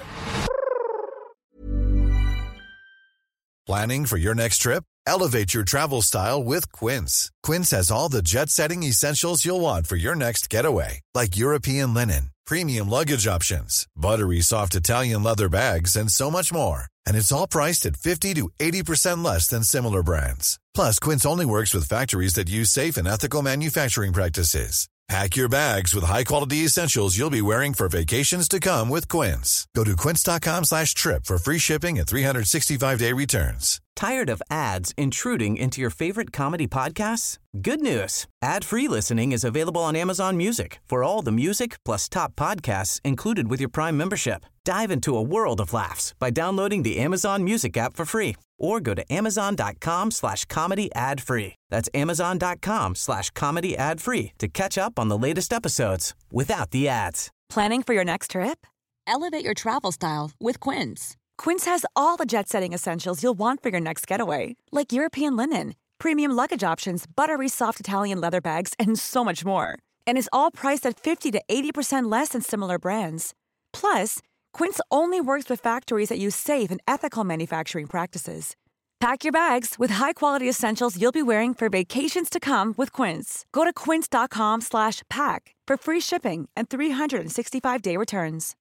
Q: Planning for your next trip? Elevate your travel style with Quince. Quince has all the jet-setting essentials you'll want for your next getaway, like European linen, premium luggage options, buttery soft Italian leather bags, and so much more. And it's all priced at 50 to 80% less than similar brands. Plus, Quince only works with factories that use safe and ethical manufacturing practices. Pack your bags with high-quality essentials you'll be wearing for vacations to come with Quince. Go to quince.com/trip for free shipping and 365-day returns.
R: Tired of ads intruding into your favorite comedy podcasts? Good news. Ad-free listening is available on Amazon Music for all the music plus top podcasts included with your Prime membership. Dive into a world of laughs by downloading the Amazon Music app for free or go to amazon.com/comedy ad-free. That's amazon.com/comedy ad-free to catch up on the latest episodes without the ads.
N: Planning for your next trip?
S: Elevate your travel style with Quince.
N: Quince has all the jet-setting essentials you'll want for your next getaway, like European linen, premium luggage options, buttery soft Italian leather bags, and so much more. And is all priced at 50 to 80% less than similar brands. Plus, Quince only works with factories that use safe and ethical manufacturing practices. Pack your bags with high-quality essentials you'll be wearing for vacations to come with Quince. Go to quince.com/pack for free shipping and 365-day returns.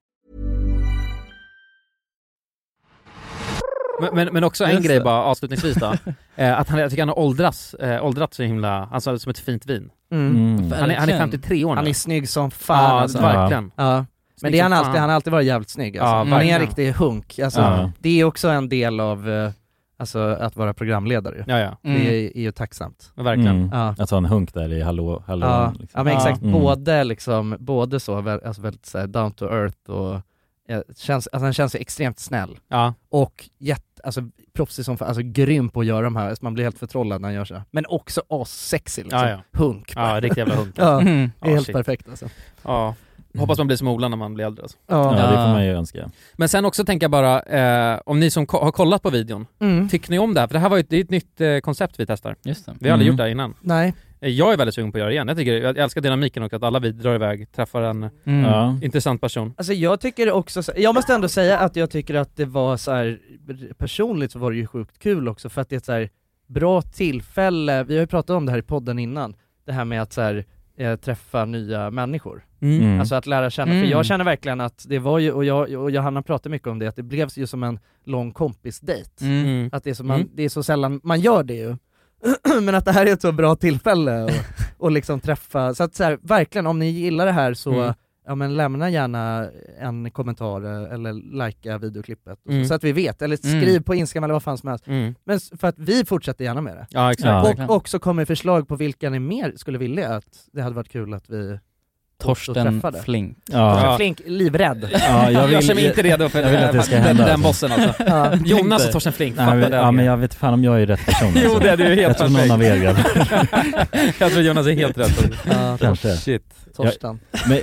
K: Men också en grej bara avslutningsvis då. Att jag tycker han har åldrats så himla, alltså som ett fint vin. Han är 53 år nu.
A: Han är snygg som fan.
K: Alltså. Verkligen.
A: Ja. Men det är han alltid varit jävligt snygg. Alltså. Han är en riktig hunk. Alltså, det är också en del av alltså, att vara programledare. Det är ju tacksamt.
K: Verkligen.
D: Att ha en hunk där i hallå
A: liksom. Ja, men exakt. Både så, alltså väldigt så här, down to earth och han känns extremt snäll. Och proffsig som alltså grym på att göra de här. Alltså, man blir helt förtrollad när han gör så. Men också sexy liksom. Hunk.
K: Ja, riktigt jävla hunk.
A: Det är helt perfekt alltså.
K: Ja. Hoppas man blir som Ola när man blir äldre alltså.
D: Ja, det får man ju önska.
K: Men sen också tänker jag bara om ni som har kollat på videon, tycker ni om det här? För det här var ju ett nytt koncept vi testar.
C: Just det.
K: Vi har aldrig gjort det här innan.
A: Nej.
K: Jag är väldigt sugen på att göra det igen. Jag älskar dynamiken och att alla vi drar iväg, träffar en intressant person.
A: Alltså jag tycker också, jag måste ändå säga att jag tycker att det var så här, personligt så var det ju sjukt kul också, för att det är ett så här bra tillfälle. Vi har ju pratat om det här i podden innan, det här med att så här, träffa nya människor. Alltså att lära känna, för jag känner verkligen att det var ju, och Johanna pratade mycket om det, att det blev ju som en lång kompisdejt. Att det är, så det är så sällan man gör det ju. Men att det här är ett så bra tillfälle och liksom träffa, så att så här, verkligen om ni gillar det här så ja, men lämna gärna en kommentar eller likea videoklippet så att vi vet, eller skriv på Instagram eller vad fan som helst. Men för att vi fortsätter gärna med det.
K: Ja, exakt.
A: Och också kommer förslag på vilka ni mer skulle vilja att det hade varit kul att vi
C: Torsten Flink.
A: Flink, livrädd.
K: Jag känner mig inte redo för den bossen alltså. Jonas och Torsten Flink.
D: Men jag vet fan om jag är rätt person.
K: Jo, det är du helt
D: perfekt. Jag tror någon av er.
K: Jag tror Jonas är helt rätt.
D: Kanske.
A: Shit. Torsten.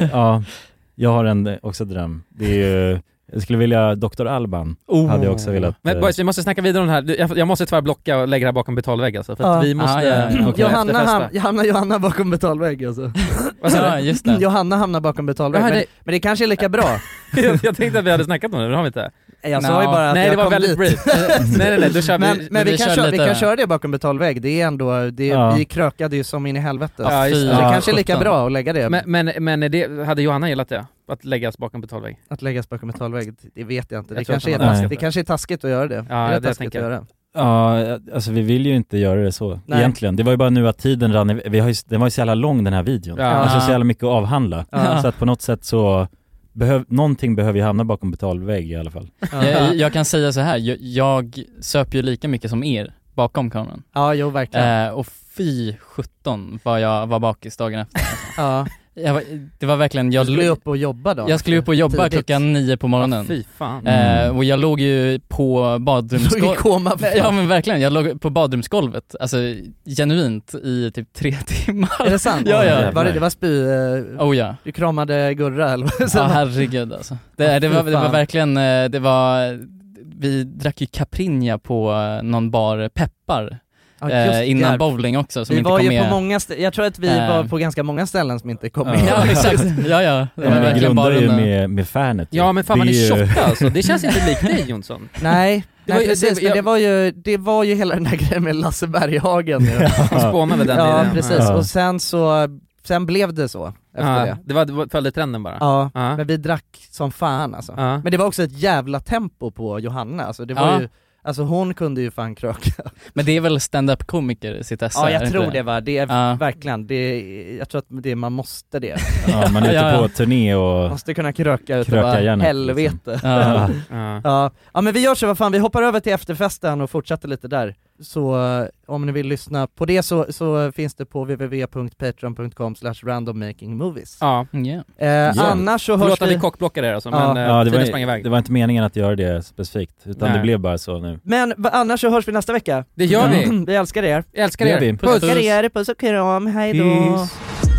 D: Jag har en också dröm. Det är ju, jag skulle vilja Dr. Alban. Hade jag också velat. Men
K: boys, vi måste snacka vidare om det här. Jag måste tyvärr blocka och lägga det här bakom betalvägg alltså, för att vi måste
A: Johanna bakom betalvägg alltså.
C: Just det.
A: Johanna hamnar bakom betalvägg. Men det kanske är lika bra.
K: Jag tänkte att vi hade snackat om det, men det har vi inte.
A: Jag sa ju bara att
K: det var väldigt brief. Nej, då kör vi.
A: Men vi kan köra det bakom betalvägg. Det är ändå vi krökade ju som in i helvete. Det kanske är lika bra att lägga det.
K: Men det hade Johanna gillat det? Att läggas bakom betalvägg?
A: Att läggas bakom betalvägg, det vet jag inte. Det kanske är taskigt att göra det.
K: Ja, det tänker jag.
D: Ja, alltså vi vill ju inte göra det så egentligen. Det var ju bara nu att tiden rann. Den var ju så jävla lång den här videon. Alltså så jävla mycket att avhandla. Så att på något sätt så någonting behöver ju hamna bakom betalvägg i alla fall.
C: Jag kan säga så här, jag söp ju lika mycket som er bakom kameran.
A: Ja, jo verkligen.
C: Och fy 17 var jag var bakis dagen efter. Det var verkligen...
A: Du skulle upp och jobba då?
C: Jag skulle upp och jobba tidigt. Klockan 9 på morgonen.
K: Fy fan.
C: Och jag låg ju på badrumsgolvet. Ja men verkligen, jag låg på badrumsgolvet. Alltså genuint i typ 3 timmar.
A: Är det sant?
C: Ja.
A: Det var spy...
C: ja.
A: Du kramade Gurra eller vad?
C: Ja herregud alltså. Det var verkligen... Vi drack ju Caprinja på någon bar, Peppar. Innan bowling också som
A: vi
C: inte
A: var
C: kom
A: ju
C: med.
A: På många jag tror att vi var på ganska många ställen som inte kom med.
C: Ja exakt, ja.
D: Det grundar ju med Fanet.
K: Ja men fan man är tjocka alltså, det känns inte likt dig Jonsson.
A: Nej, precis, men det var ju hela den här grejen med Lasse Berghagen.
K: Han spånade den idén.
A: Ja precis, och sen blev det så efter det.
K: Det följde trenden bara.
A: Ja, men vi drack som fan alltså. Men det var också ett jävla tempo på Johanna, alltså det var ju... Alltså hon kunde ju fan kröka.
C: Men det är väl stand-up komiker sitt essä?
A: Ja, jag tror det var. Det är verkligen, jag tror att man måste det.
D: Ja, man är ute på turné och
A: måste kunna kröka ut helvete. Liksom. Ja, men vi gör så, vad fan, vi hoppar över till efterfesten och fortsätter lite där. Så om ni vill lyssna på det så finns det på www.patreon.com/randommakingmovies.
K: Ja.
A: Annars så hörs
K: vi kockblockar det alltså, men
D: det var inte meningen att göra det specifikt, utan det blev bara så nu.
A: Men annars så hörs vi nästa vecka.
K: Det gör vi.
A: Vi älskar er.
K: Älskar er.
A: Puss och kram, hej då.